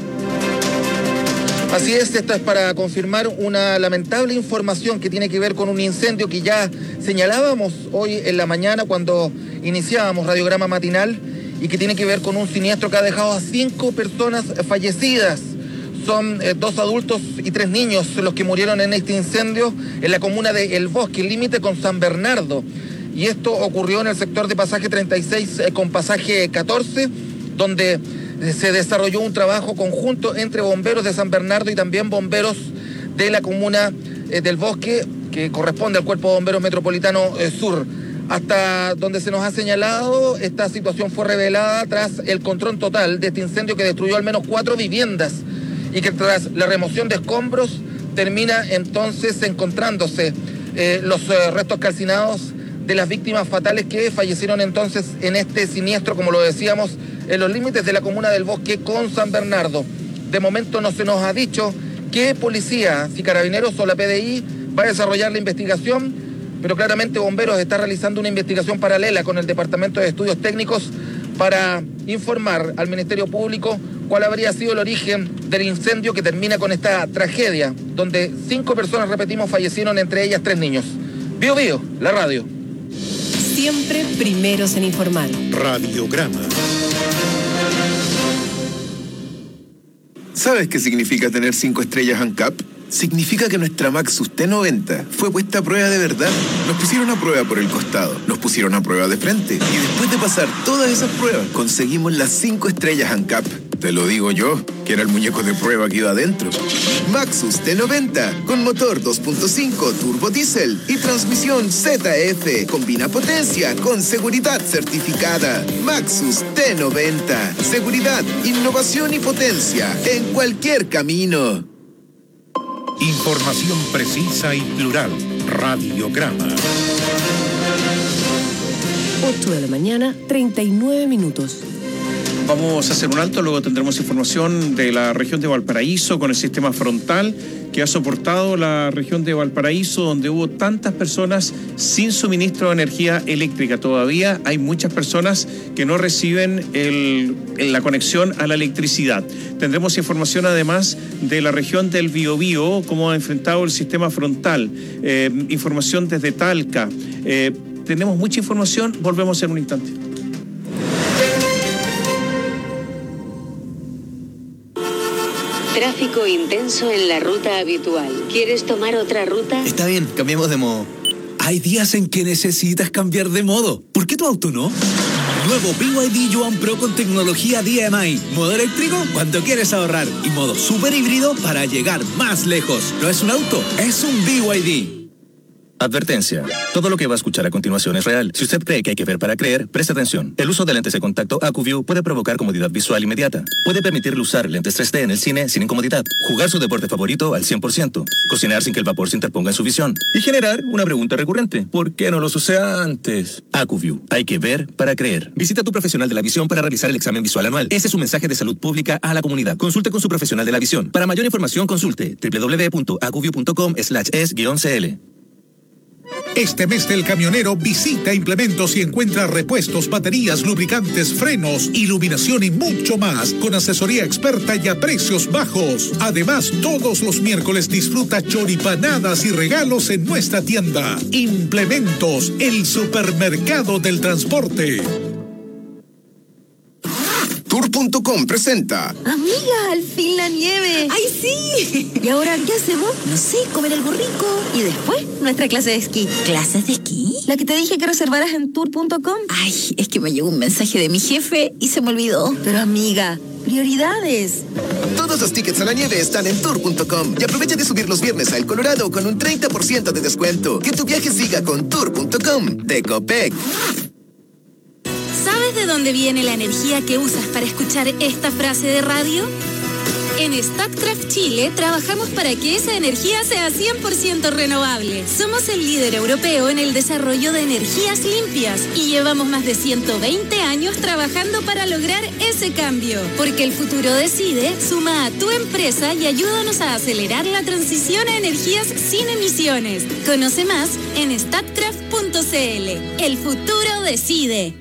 Así es, esto es para confirmar una lamentable información que tiene que ver con un incendio que ya señalábamos hoy en la mañana cuando iniciábamos Radiograma Matinal, y que tiene que ver con un siniestro que ha dejado a 5 personas fallecidas. Son 2 adultos y 3 niños los que murieron en este incendio en la comuna de El Bosque, límite con San Bernardo. Y esto ocurrió en el sector de pasaje 36 con pasaje 14, donde se desarrolló un trabajo conjunto entre bomberos de San Bernardo y también bomberos de la comuna del Bosque, que corresponde al Cuerpo de Bomberos Metropolitano Sur. Hasta donde se nos ha señalado, esta situación fue revelada tras el control total de este incendio que destruyó al menos 4 viviendas y que tras la remoción de escombros termina entonces encontrándose los restos calcinados de las víctimas fatales que fallecieron entonces en este siniestro, como lo decíamos, en los límites de la comuna del Bosque con San Bernardo. De momento no se nos ha dicho qué policía, si Carabineros o la PDI, va a desarrollar la investigación, pero claramente Bomberos está realizando una investigación paralela con el Departamento de Estudios Técnicos para informar al Ministerio Público cuál habría sido el origen del incendio que termina con esta tragedia, donde 5 personas, repetimos, fallecieron, entre ellas 3 niños. BioBio, la radio. Siempre primeros en informar. Radiograma. ¿Sabes qué significa tener 5 estrellas ANCAP? Significa que nuestra Maxus T90 fue puesta a prueba de verdad. Nos pusieron a prueba por el costado, nos pusieron a prueba de frente, y después de pasar todas esas pruebas, conseguimos las 5 estrellas ANCAP. Te lo digo yo, que era el muñeco de prueba que iba adentro. Maxus T90, con motor 2.5 turbo diésel y transmisión ZF. Combina potencia con seguridad certificada. Maxus T90. Seguridad, innovación y potencia en cualquier camino. Información precisa y plural. Radiograma. 8 de la mañana, 39 minutos. Vamos a hacer un alto, luego tendremos información de la región de Valparaíso con el sistema frontal que ha soportado la región de Valparaíso, donde hubo tantas personas sin suministro de energía eléctrica. Todavía hay muchas personas que no reciben la conexión a la electricidad. Tendremos información además de la región del Biobío, cómo ha enfrentado el sistema frontal, información desde Talca. Tenemos mucha información, volvemos en un instante. Tráfico intenso en la ruta habitual. ¿Quieres tomar otra ruta? Está bien, cambiemos de modo. Hay días en que necesitas cambiar de modo. ¿Por qué tu auto no? Nuevo BYD Yuan Pro con tecnología DMI. Modo eléctrico cuando quieres ahorrar. Y modo super híbrido para llegar más lejos. No es un auto, es un BYD. Advertencia. Todo lo que va a escuchar a continuación es real. Si usted cree que hay que ver para creer, preste atención. El uso de lentes de contacto AcuView puede provocar comodidad visual inmediata. Puede permitirle usar lentes 3D en el cine sin incomodidad. Jugar su deporte favorito al 100%. Cocinar sin que el vapor se interponga en su visión. Y generar una pregunta recurrente. ¿Por qué no los usé antes? AcuView. Hay que ver para creer. Visita a tu profesional de la visión para realizar el examen visual anual. Ese es un mensaje de salud pública a la comunidad. Consulte con su profesional de la visión. Para mayor información, consulte www.acuview.com/es-cl. Este mes del camionero visita Implementos y encuentra repuestos, baterías, lubricantes, frenos, iluminación y mucho más con asesoría experta y a precios bajos. Además, todos los miércoles disfruta choripanadas y regalos en nuestra tienda. Implementos, el supermercado del transporte. Tour.com presenta. Amiga, al fin la nieve. ¡Ay, sí! ¿Y ahora qué hacemos? No sé, comer algo rico. Y después, nuestra clase de esquí. ¿Clases de esquí? La que te dije que reservaras en Tour.com. Ay, es que me llegó un mensaje de mi jefe y se me olvidó. Pero amiga, prioridades. Todos los tickets a la nieve están en Tour.com. Y aprovecha de subir los viernes a El Colorado con un 30% de descuento. Que tu viaje siga con Tour.com de Copec. ¿Sabes de dónde viene la energía que usas para escuchar esta frase de radio? En Statkraft Chile trabajamos para que esa energía sea 100% renovable. Somos el líder europeo en el desarrollo de energías limpias y llevamos más de 120 años trabajando para lograr ese cambio. Porque el futuro decide, suma a tu empresa y ayúdanos a acelerar la transición a energías sin emisiones. Conoce más en statkraft.cl. El futuro decide.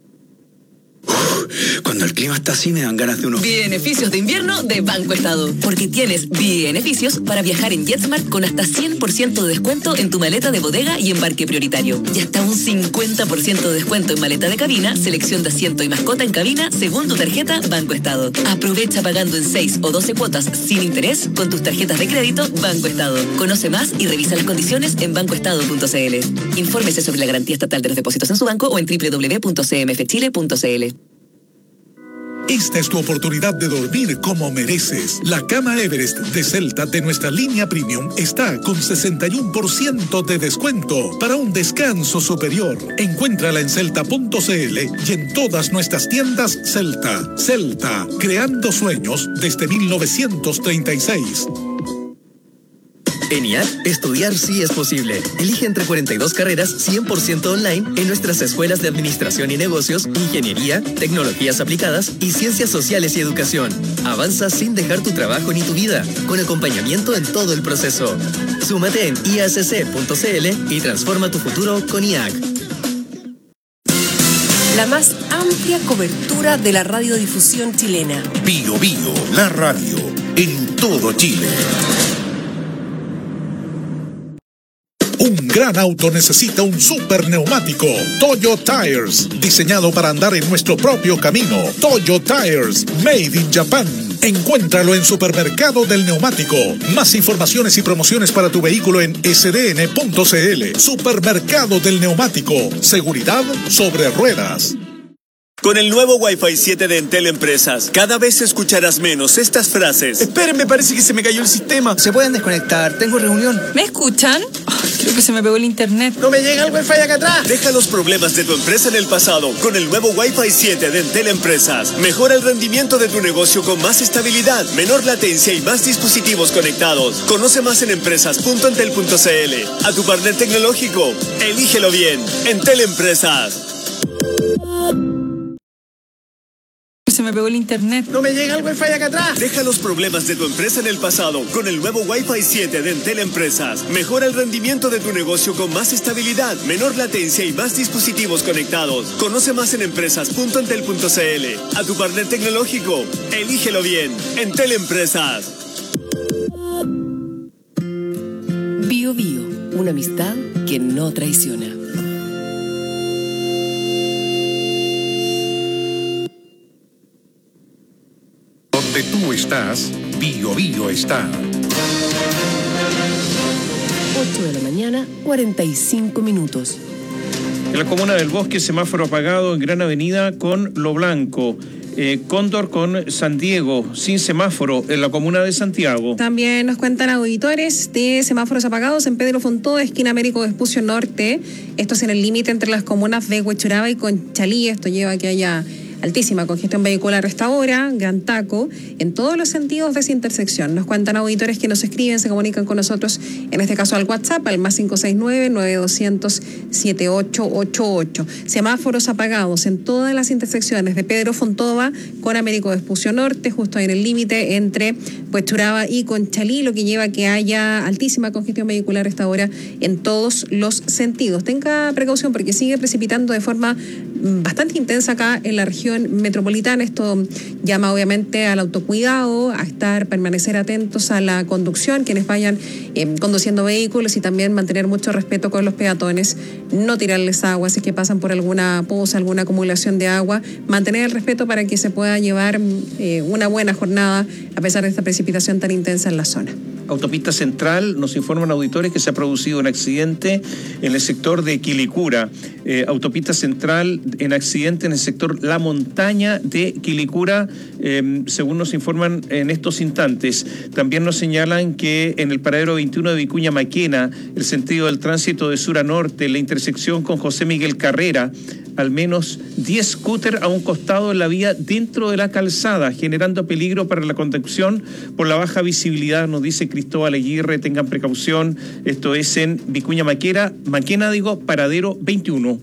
Cuando el clima está así me dan ganas de unos Beneficios de invierno de Banco Estado. Porque tienes beneficios para viajar en JetSmart con hasta 100% de descuento en tu maleta de bodega y embarque prioritario. Y hasta un 50% de descuento en maleta de cabina, selección de asiento y mascota en cabina según tu tarjeta Banco Estado. Aprovecha pagando en 6 o 12 cuotas sin interés con tus tarjetas de crédito Banco Estado. Conoce más y revisa las condiciones en bancoestado.cl. Infórmese sobre la garantía estatal de los depósitos en su banco o en www.cmfchile.cl. Esta es tu oportunidad de dormir como mereces. La cama Everest de Celta de nuestra línea Premium está con 61% de descuento para un descanso superior. Encuéntrala en celta.cl y en todas nuestras tiendas Celta. Celta, creando sueños desde 1936. En IAC, estudiar sí es posible. Elige entre 42 carreras 100% online en nuestras escuelas de Administración y Negocios, Ingeniería, Tecnologías Aplicadas y Ciencias Sociales y Educación. Avanza sin dejar tu trabajo ni tu vida, con acompañamiento en todo el proceso. Súmate en iacc.cl y transforma tu futuro con IAC. La más amplia cobertura de la radiodifusión chilena. Bio Bio, la radio, en todo Chile. Un gran auto necesita un super neumático. Toyo Tires, diseñado para andar en nuestro propio camino. Toyo Tires, made in Japan. Encuéntralo en Supermercado del Neumático. Más informaciones y promociones para tu vehículo en sdn.cl. Supermercado del Neumático. Seguridad sobre ruedas. Con el nuevo Wi-Fi 7 de Entel Empresas, cada vez escucharás menos estas frases. Esperen, parece que se me cayó el sistema. Se pueden desconectar, tengo reunión. ¿Me escuchan? Creo que se me pegó el internet. ¡No me llega el Wi-Fi acá atrás! Deja los problemas de tu empresa en el pasado con el nuevo Wi-Fi 7 de Entel Empresas. Mejora el rendimiento de tu negocio con más estabilidad, menor latencia y más dispositivos conectados. Conoce más en empresas.entel.cl. A tu partner tecnológico, elígelo bien. Entel Empresas. Se me pegó el internet. ¡No me llega el Wi-Fi acá atrás! Deja los problemas de tu empresa en el pasado con el nuevo Wi-Fi 7 de Entel Empresas. Mejora el rendimiento de tu negocio con más estabilidad, menor latencia y más dispositivos conectados. Conoce más en empresas.entel.cl. A tu partner tecnológico, elígelo bien. Entel Empresas. Bio Bio, una amistad que no traiciona. Donde tú estás, Bio Bio está. 8 de la mañana, 45 minutos. En la comuna del Bosque, semáforo apagado en Gran Avenida con Lo Blanco. Cóndor con San Diego, sin semáforo en la comuna de Santiago. También nos cuentan auditores de semáforos apagados en Pedro Fontova, esquina Américo Vespucio Norte. Esto es en el límite entre las comunas de Huechuraba y Conchalí. Esto lleva a que haya altísima congestión vehicular hasta ahora, Gran Taco, en todos los sentidos de esa intersección. Nos cuentan auditores que nos escriben, se comunican con nosotros, en este caso al WhatsApp, al más 569-9200-7888. Semáforos apagados en todas las intersecciones de Pedro Fontova con Américo Vespucio Norte, justo en el límite entre Huechuraba y Conchalí, lo que lleva a que haya altísima congestión vehicular hasta ahora en todos los sentidos. Tenga precaución porque sigue precipitando de forma bastante intensa acá en la región metropolitana. Esto llama obviamente al autocuidado, a permanecer atentos a la conducción, quienes vayan conduciendo vehículos, y también mantener mucho respeto con los peatones, no tirarles agua si es que pasan por alguna poza, alguna acumulación de agua, mantener el respeto para que se pueda llevar una buena jornada a pesar de esta precipitación tan intensa en la zona. Autopista Central, nos informan auditores que se ha producido un accidente en el sector de Quilicura. Autopista Central en accidente en el sector La Montaña de Quilicura, según nos informan en estos instantes. También nos señalan que en el paradero 21 de Vicuña Maquena, el sentido del tránsito de sur a norte, la intersección con José Miguel Carrera, al menos 10 scooters a un costado de la vía dentro de la calzada, generando peligro para la conducción por la baja visibilidad, nos dice Cristóbal Aguirre. Tengan precaución, esto es en Vicuña Maquena, paradero 21.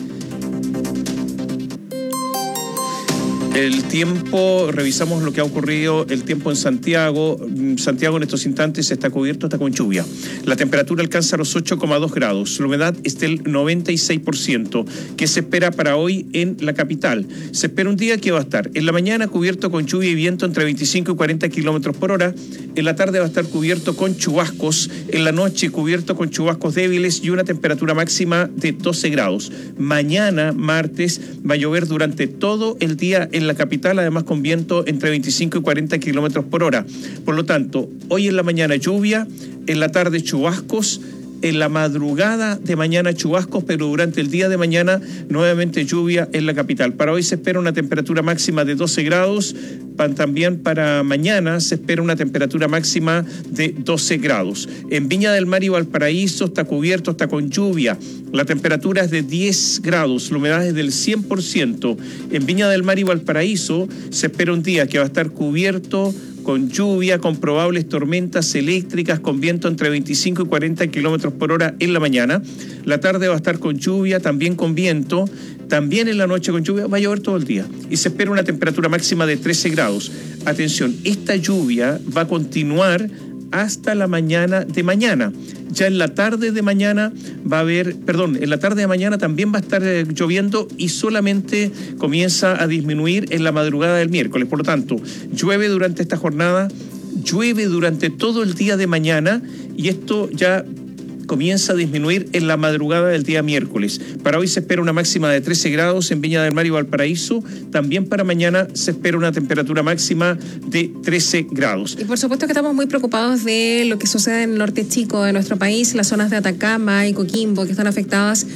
El tiempo, revisamos lo que ha ocurrido, el tiempo en Santiago. Santiago en estos instantes está cubierto, está con lluvia. La temperatura alcanza los 8,2 grados. La humedad es del 96%. ¿Qué se espera para hoy en la capital? Se espera un día que va a estar en la mañana cubierto con lluvia y viento entre 25 y 40 kilómetros por hora. En la tarde va a estar cubierto con chubascos. En la noche cubierto con chubascos débiles y una temperatura máxima de 12 grados. Mañana, martes, va a llover durante todo el día en la capital, además con viento entre 25 y 40 kilómetros por hora. Por lo tanto, hoy en la mañana lluvia, en la tarde chubascos, en la madrugada de mañana chubascos, pero durante el día de mañana nuevamente lluvia en la capital. Para hoy se espera una temperatura máxima de 12 grados, también para mañana se espera una temperatura máxima de 12 grados. En Viña del Mar y Valparaíso está cubierto, está con lluvia. La temperatura es de 10 grados, la humedad es del 100%. En Viña del Mar y Valparaíso se espera un día que va a estar cubierto, con lluvia, con probables tormentas eléctricas, con viento entre 25 y 40 kilómetros por hora en la mañana. La tarde va a estar con lluvia, también con viento, también en la noche con lluvia, va a llover todo el día. Y se espera una temperatura máxima de 13 grados. Atención, esta lluvia va a continuar hasta la mañana de mañana. Ya en la tarde de mañana en la tarde de mañana también va a estar lloviendo y solamente comienza a disminuir en la madrugada del miércoles. Por lo tanto, llueve durante esta jornada, llueve durante todo el día de mañana y esto ya comienza a disminuir en la madrugada del día miércoles. Para hoy se espera una máxima de 13 grados en Viña del Mar y Valparaíso. También para mañana se espera una temperatura máxima de 13 grados. Y por supuesto que estamos muy preocupados de lo que sucede en el norte chico de nuestro país, las zonas de Atacama y Coquimbo, que están afectadas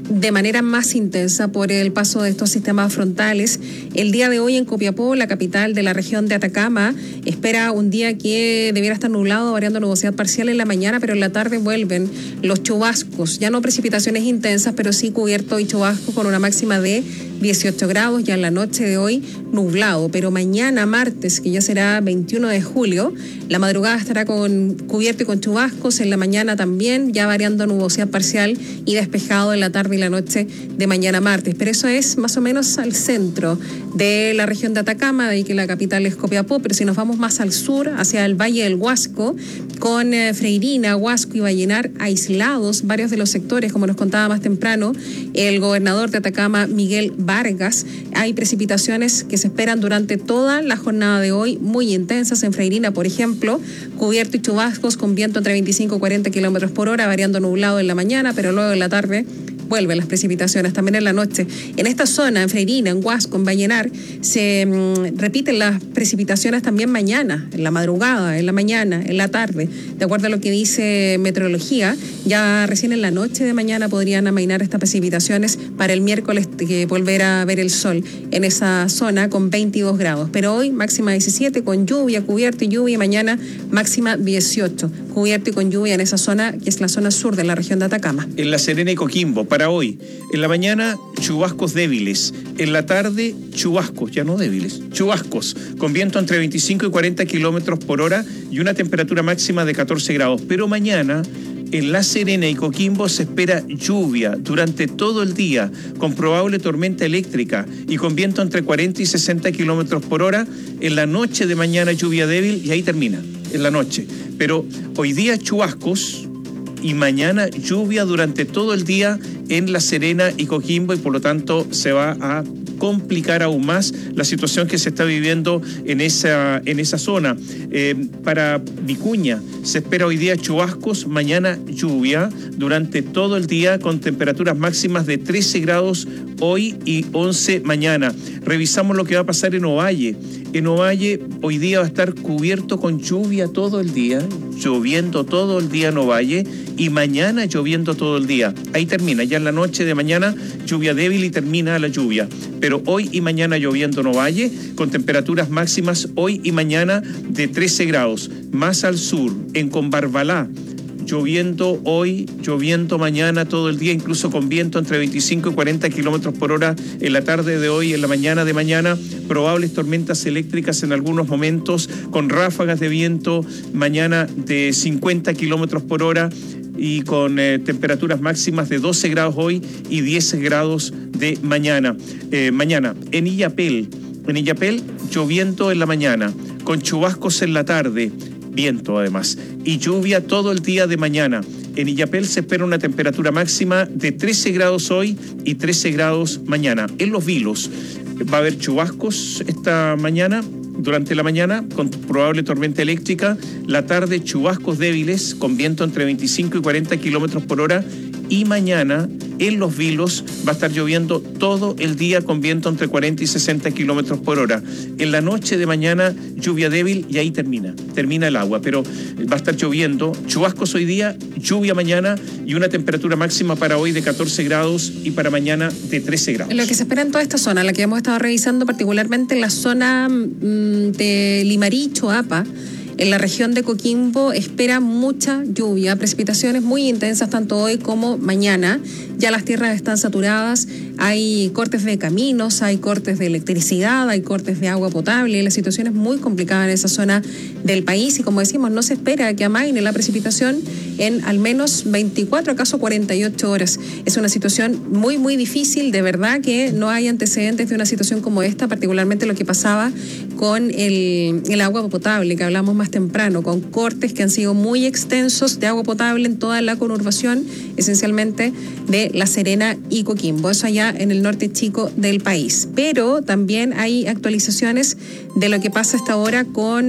de manera más intensa por el paso de estos sistemas frontales. El día de hoy en Copiapó, la capital de la región de Atacama, espera un día que debiera estar nublado, variando nubosidad parcial en la mañana, pero en la tarde vuelven los chubascos. Ya no precipitaciones intensas, pero sí cubierto y chubasco con una máxima de 18 grados. Ya en la noche de hoy nublado, pero mañana martes, que ya será 21 de julio, la madrugada estará con cubierto y con chubascos, en la mañana también, ya variando nubosidad parcial y despejado en la tarde y la noche de mañana martes. Pero eso es más o menos al centro de la región de Atacama, de ahí que la capital es Copiapó, pero si nos vamos más al sur, hacia el Valle del Huasco, con Freirina, Huasco y Vallenar aislados, varios de los sectores, como nos contaba más temprano el gobernador de Atacama, Miguel Vargas, hay precipitaciones que se esperan durante toda la jornada de hoy, muy intensas en Freirina, por ejemplo, cubierto y chubascos con viento entre 25 y 40 kilómetros por hora, variando nublado en la mañana, pero luego en la tarde vuelven las precipitaciones, también en la noche. En esta zona, en Freirina, en Huasco, en Vallenar, se repiten las precipitaciones también mañana, en la madrugada, en la mañana, en la tarde. De acuerdo a lo que dice meteorología, ya recién en la noche de mañana podrían amainar estas precipitaciones para el miércoles, que volverá a ver el sol en esa zona con 22 grados. Pero hoy máxima 17 con lluvia, cubierto y lluvia, y mañana máxima 18, cubierto y con lluvia en esa zona, que es la zona sur de la región de Atacama. En La Serena y Coquimbo, para hoy, en la mañana chubascos débiles, en la tarde chubascos, ya no débiles, chubascos, con viento entre 25 y 40 kilómetros por hora y una temperatura máxima de 14 grados. Pero mañana en La Serena y Coquimbo se espera lluvia durante todo el día, con probable tormenta eléctrica y con viento entre 40 y 60 kilómetros por hora. En la noche de mañana lluvia débil y ahí termina, en la noche. Pero hoy día chubascos y mañana lluvia durante todo el día en La Serena y Coquimbo, y por lo tanto se va a complicar aún más la situación que se está viviendo en esa zona. Para Vicuña se espera hoy día chubascos, mañana lluvia durante todo el día con temperaturas máximas de 13 grados hoy y 11 mañana. Revisamos lo que va a pasar en Ovalle. En Ovalle hoy día va a estar cubierto con lluvia todo el día, lloviendo todo el día en Ovalle, y mañana lloviendo todo el día. Ahí termina, ya en la noche de mañana lluvia débil y termina la lluvia. Pero hoy y mañana lloviendo en Ovalle, con temperaturas máximas hoy y mañana de 13 grados. Más al sur, en Combarbalá, lloviendo hoy, lloviendo mañana todo el día, incluso con viento entre 25 y 40 kilómetros por hora en la tarde de hoy, en la mañana de mañana, probables tormentas eléctricas en algunos momentos, con ráfagas de viento mañana de 50 kilómetros por hora y con temperaturas máximas de 12 grados hoy y 10 grados de mañana. Mañana en Illapel, lloviendo en la mañana, con chubascos en la tarde, viento además, y lluvia todo el día de mañana. En Illapel se espera una temperatura máxima de 13 grados hoy y 13 grados mañana. En Los Vilos va a haber chubascos esta mañana, durante la mañana, con probable tormenta eléctrica. La tarde chubascos débiles con viento entre 25 y 40 kilómetros por hora. Y mañana en Los Vilos va a estar lloviendo todo el día con viento entre 40 y 60 kilómetros por hora. En la noche de mañana lluvia débil y ahí termina el agua, pero va a estar lloviendo, chubascos hoy día, lluvia mañana y una temperatura máxima para hoy de 14 grados y para mañana de 13 grados. Lo que se espera en toda esta zona, la que hemos estado revisando, particularmente en la zona de Limarí, Choapa, en la región de Coquimbo, espera mucha lluvia, precipitaciones muy intensas tanto hoy como mañana. Ya las tierras están saturadas, hay cortes de caminos, hay cortes de electricidad, hay cortes de agua potable. La situación es muy complicada en esa zona del país y, como decimos, no se espera que amaine la precipitación en al menos 24, acaso 48 horas. Es una situación muy, muy difícil. De verdad que no hay antecedentes de una situación como esta, particularmente lo que pasaba con el agua potable, que hablamos más temprano, con cortes que han sido muy extensos de agua potable en toda la conurbación, esencialmente de La Serena y Coquimbo, eso allá en el norte chico del país. Pero también hay actualizaciones de lo que pasa hasta ahora con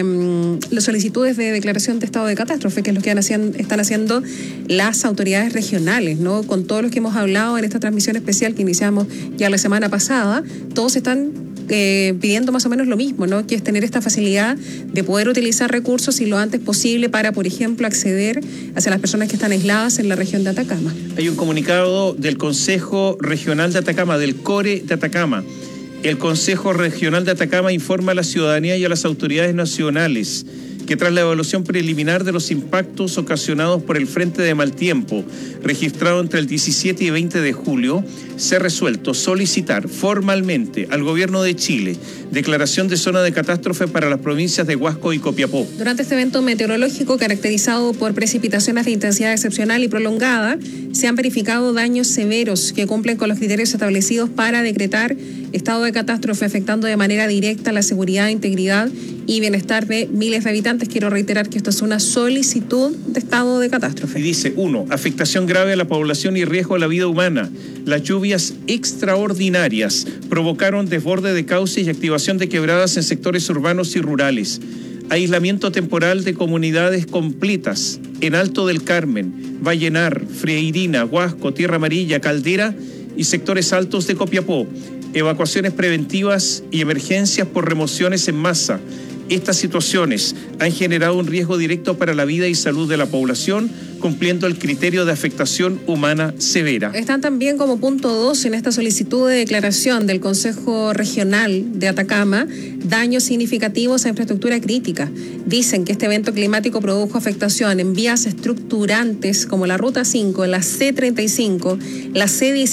las solicitudes de declaración de estado de catástrofe, que es lo que están haciendo las autoridades regionales, ¿no? Con todos los que hemos hablado en esta transmisión especial que iniciamos ya la semana pasada, todos están pidiendo más o menos lo mismo, ¿no? Que es tener esta facilidad de poder utilizar recursos y lo antes posible para, por ejemplo, acceder hacia las personas que están aisladas en la región de Atacama. Hay un comunicado del Consejo Regional de Atacama, del CORE de Atacama. El Consejo Regional de Atacama informa a la ciudadanía y a las autoridades nacionales que tras la evaluación preliminar de los impactos ocasionados por el frente de mal tiempo registrado entre el 17 y 20 de julio, se ha resuelto solicitar formalmente al Gobierno de Chile declaración de zona de catástrofe para las provincias de Huasco y Copiapó. Durante este evento meteorológico caracterizado por precipitaciones de intensidad excepcional y prolongada, se han verificado daños severos que cumplen con los criterios establecidos para decretar estado de catástrofe, afectando de manera directa la seguridad, integridad y bienestar de miles de habitantes. Quiero reiterar que esto es una solicitud de estado de catástrofe. Y dice, 1, afectación grave a la población y riesgo a la vida humana. Las lluvias extraordinarias provocaron desborde de cauces y activación de quebradas en sectores urbanos y rurales. Aislamiento temporal de comunidades completas en Alto del Carmen, Vallenar, Freirina, Huasco, Tierra Amarilla, Caldera y sectores altos de Copiapó. Evacuaciones preventivas y emergencias por remociones en masa. Estas situaciones han generado un riesgo directo para la vida y salud de la población, cumpliendo el criterio de afectación humana severa. Están también como punto 2 en esta solicitud de declaración del Consejo Regional de Atacama, daños significativos a infraestructura crítica. Dicen que este evento climático produjo afectación en vías estructurantes como la Ruta 5, la C35, la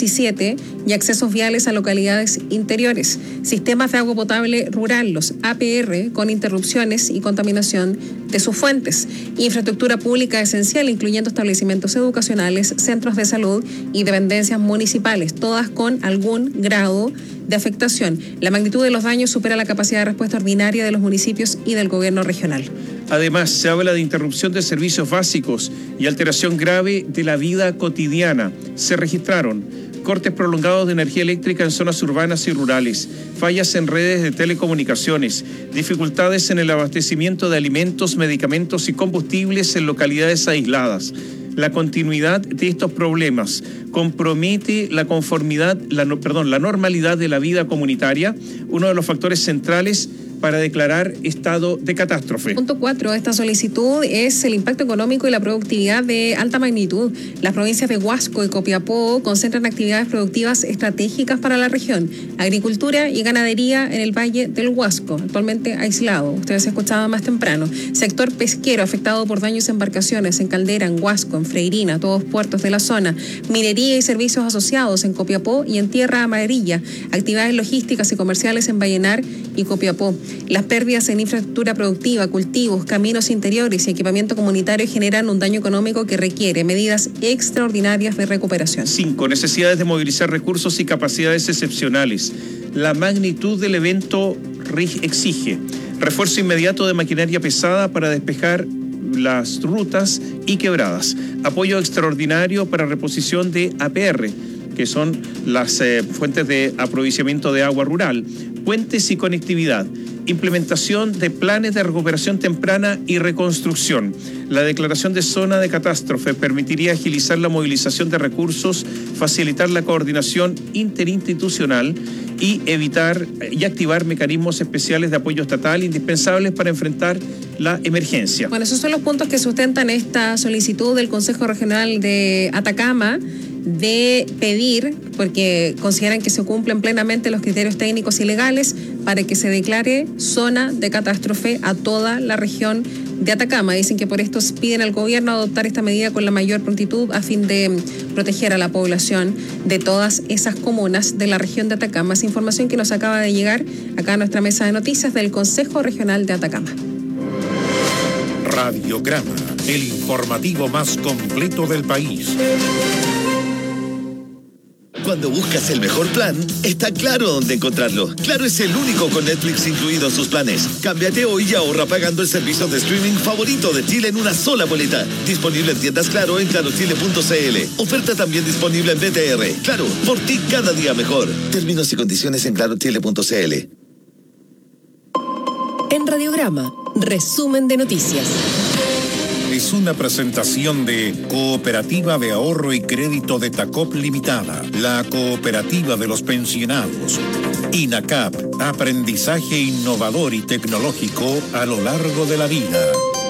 C17 y accesos viales a localidades interiores. Sistemas de agua potable rural, los APR, con interrupciones y contaminación de sus fuentes. Infraestructura pública esencial, incluyendo establecimientos educacionales, centros de salud y dependencias municipales, todas con algún grado de afectación. La magnitud de los daños supera la capacidad de respuesta ordinaria de los municipios y del gobierno regional. Además, se habla de interrupción de servicios básicos y alteración grave de la vida cotidiana. Se registraron cortes prolongados de energía eléctrica en zonas urbanas y rurales, fallas en redes de telecomunicaciones, dificultades en el abastecimiento de alimentos, medicamentos y combustibles en localidades aisladas. La continuidad de estos problemas compromete la normalidad de la vida comunitaria, uno de los factores centrales para declarar estado de catástrofe. Punto 4. Esta solicitud es el impacto económico y la productividad de alta magnitud. Las provincias de Huasco y Copiapó concentran actividades productivas estratégicas para la región. Agricultura y ganadería en el Valle del Huasco, actualmente aislado. Ustedes escuchaban más temprano. Sector pesquero afectado por daños en embarcaciones en Caldera, en Huasco, en Freirina, todos puertos de la zona. Minería y servicios asociados en Copiapó y en Tierra Amarilla. Actividades logísticas y comerciales en Vallenar y Copiapó. Las pérdidas en infraestructura productiva, cultivos, caminos interiores y equipamiento comunitario generan un daño económico que requiere medidas extraordinarias de recuperación. 5. Necesidades de movilizar recursos y capacidades excepcionales. La magnitud del evento exige refuerzo inmediato de maquinaria pesada para despejar las rutas y quebradas. Apoyo extraordinario para reposición de APR, que son las fuentes de aprovisionamiento de agua rural, puentes y conectividad. Implementación de planes de recuperación temprana y reconstrucción. La declaración de zona de catástrofe permitiría agilizar la movilización de recursos, facilitar la coordinación interinstitucional y evitar y activar mecanismos especiales de apoyo estatal indispensables para enfrentar la emergencia. Bueno, esos son los puntos que sustentan esta solicitud del Consejo Regional de Atacama de pedir, porque consideran que se cumplen plenamente los criterios técnicos y legales para que se declare zona de catástrofe a toda la región de Atacama. Dicen que por esto piden al gobierno adoptar esta medida con la mayor prontitud a fin de proteger a la población de todas esas comunas de la región de Atacama. Es información que nos acaba de llegar acá a nuestra mesa de noticias del Consejo Regional de Atacama. Radiograma, el informativo más completo del país. Cuando buscas el mejor plan, está Claro dónde encontrarlo. Claro es el único con Netflix incluido en sus planes. Cámbiate hoy y ahorra pagando el servicio de streaming favorito de Chile en una sola boleta. Disponible en tiendas Claro en clarochile.cl. Oferta también disponible en BTR. Claro, por ti cada día mejor. Términos y condiciones en clarochile.cl. En Radiograma, resumen de noticias. es una presentación de Cooperativa de Ahorro y Crédito de Tacop Limitada, la cooperativa de los pensionados. INACAP, aprendizaje innovador y tecnológico a lo largo de la vida.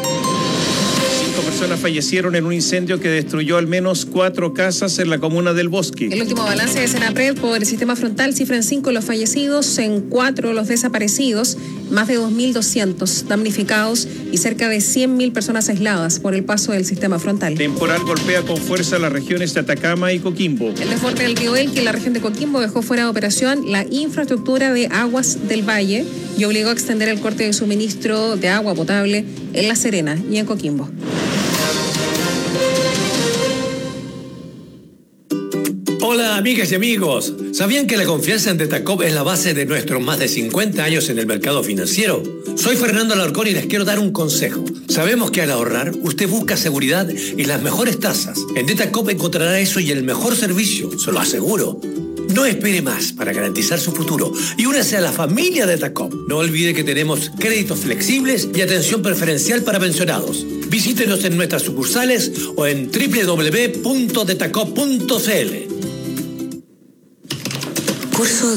5 personas fallecieron en un incendio que destruyó al menos 4 casas en la comuna del Bosque. El último balance de Senapred por el sistema frontal cifra en 5 los fallecidos, en 4 los desaparecidos, más de 2.200 damnificados y cerca de 100.000 personas aisladas por el paso del sistema frontal. Temporal golpea con fuerza las regiones de Atacama y Coquimbo. El desborde del río Elqui en la región de Coquimbo dejó fuera de operación la infraestructura de aguas del valle y obligó a extender el corte de suministro de agua potable en La Serena y en Coquimbo. Hola amigas y amigos, ¿sabían que la confianza en Detacop es la base de nuestros más de 50 años en el mercado financiero? Soy Fernando Alarcón y les quiero dar un consejo. Sabemos que al ahorrar, usted busca seguridad y las mejores tasas. En Detacop encontrará eso y el mejor servicio, se lo aseguro. No espere más para garantizar su futuro y únase a la familia Detacop. No olvide que tenemos créditos flexibles y atención preferencial para pensionados. Visítenos en nuestras sucursales o en www.detacop.cl. Curso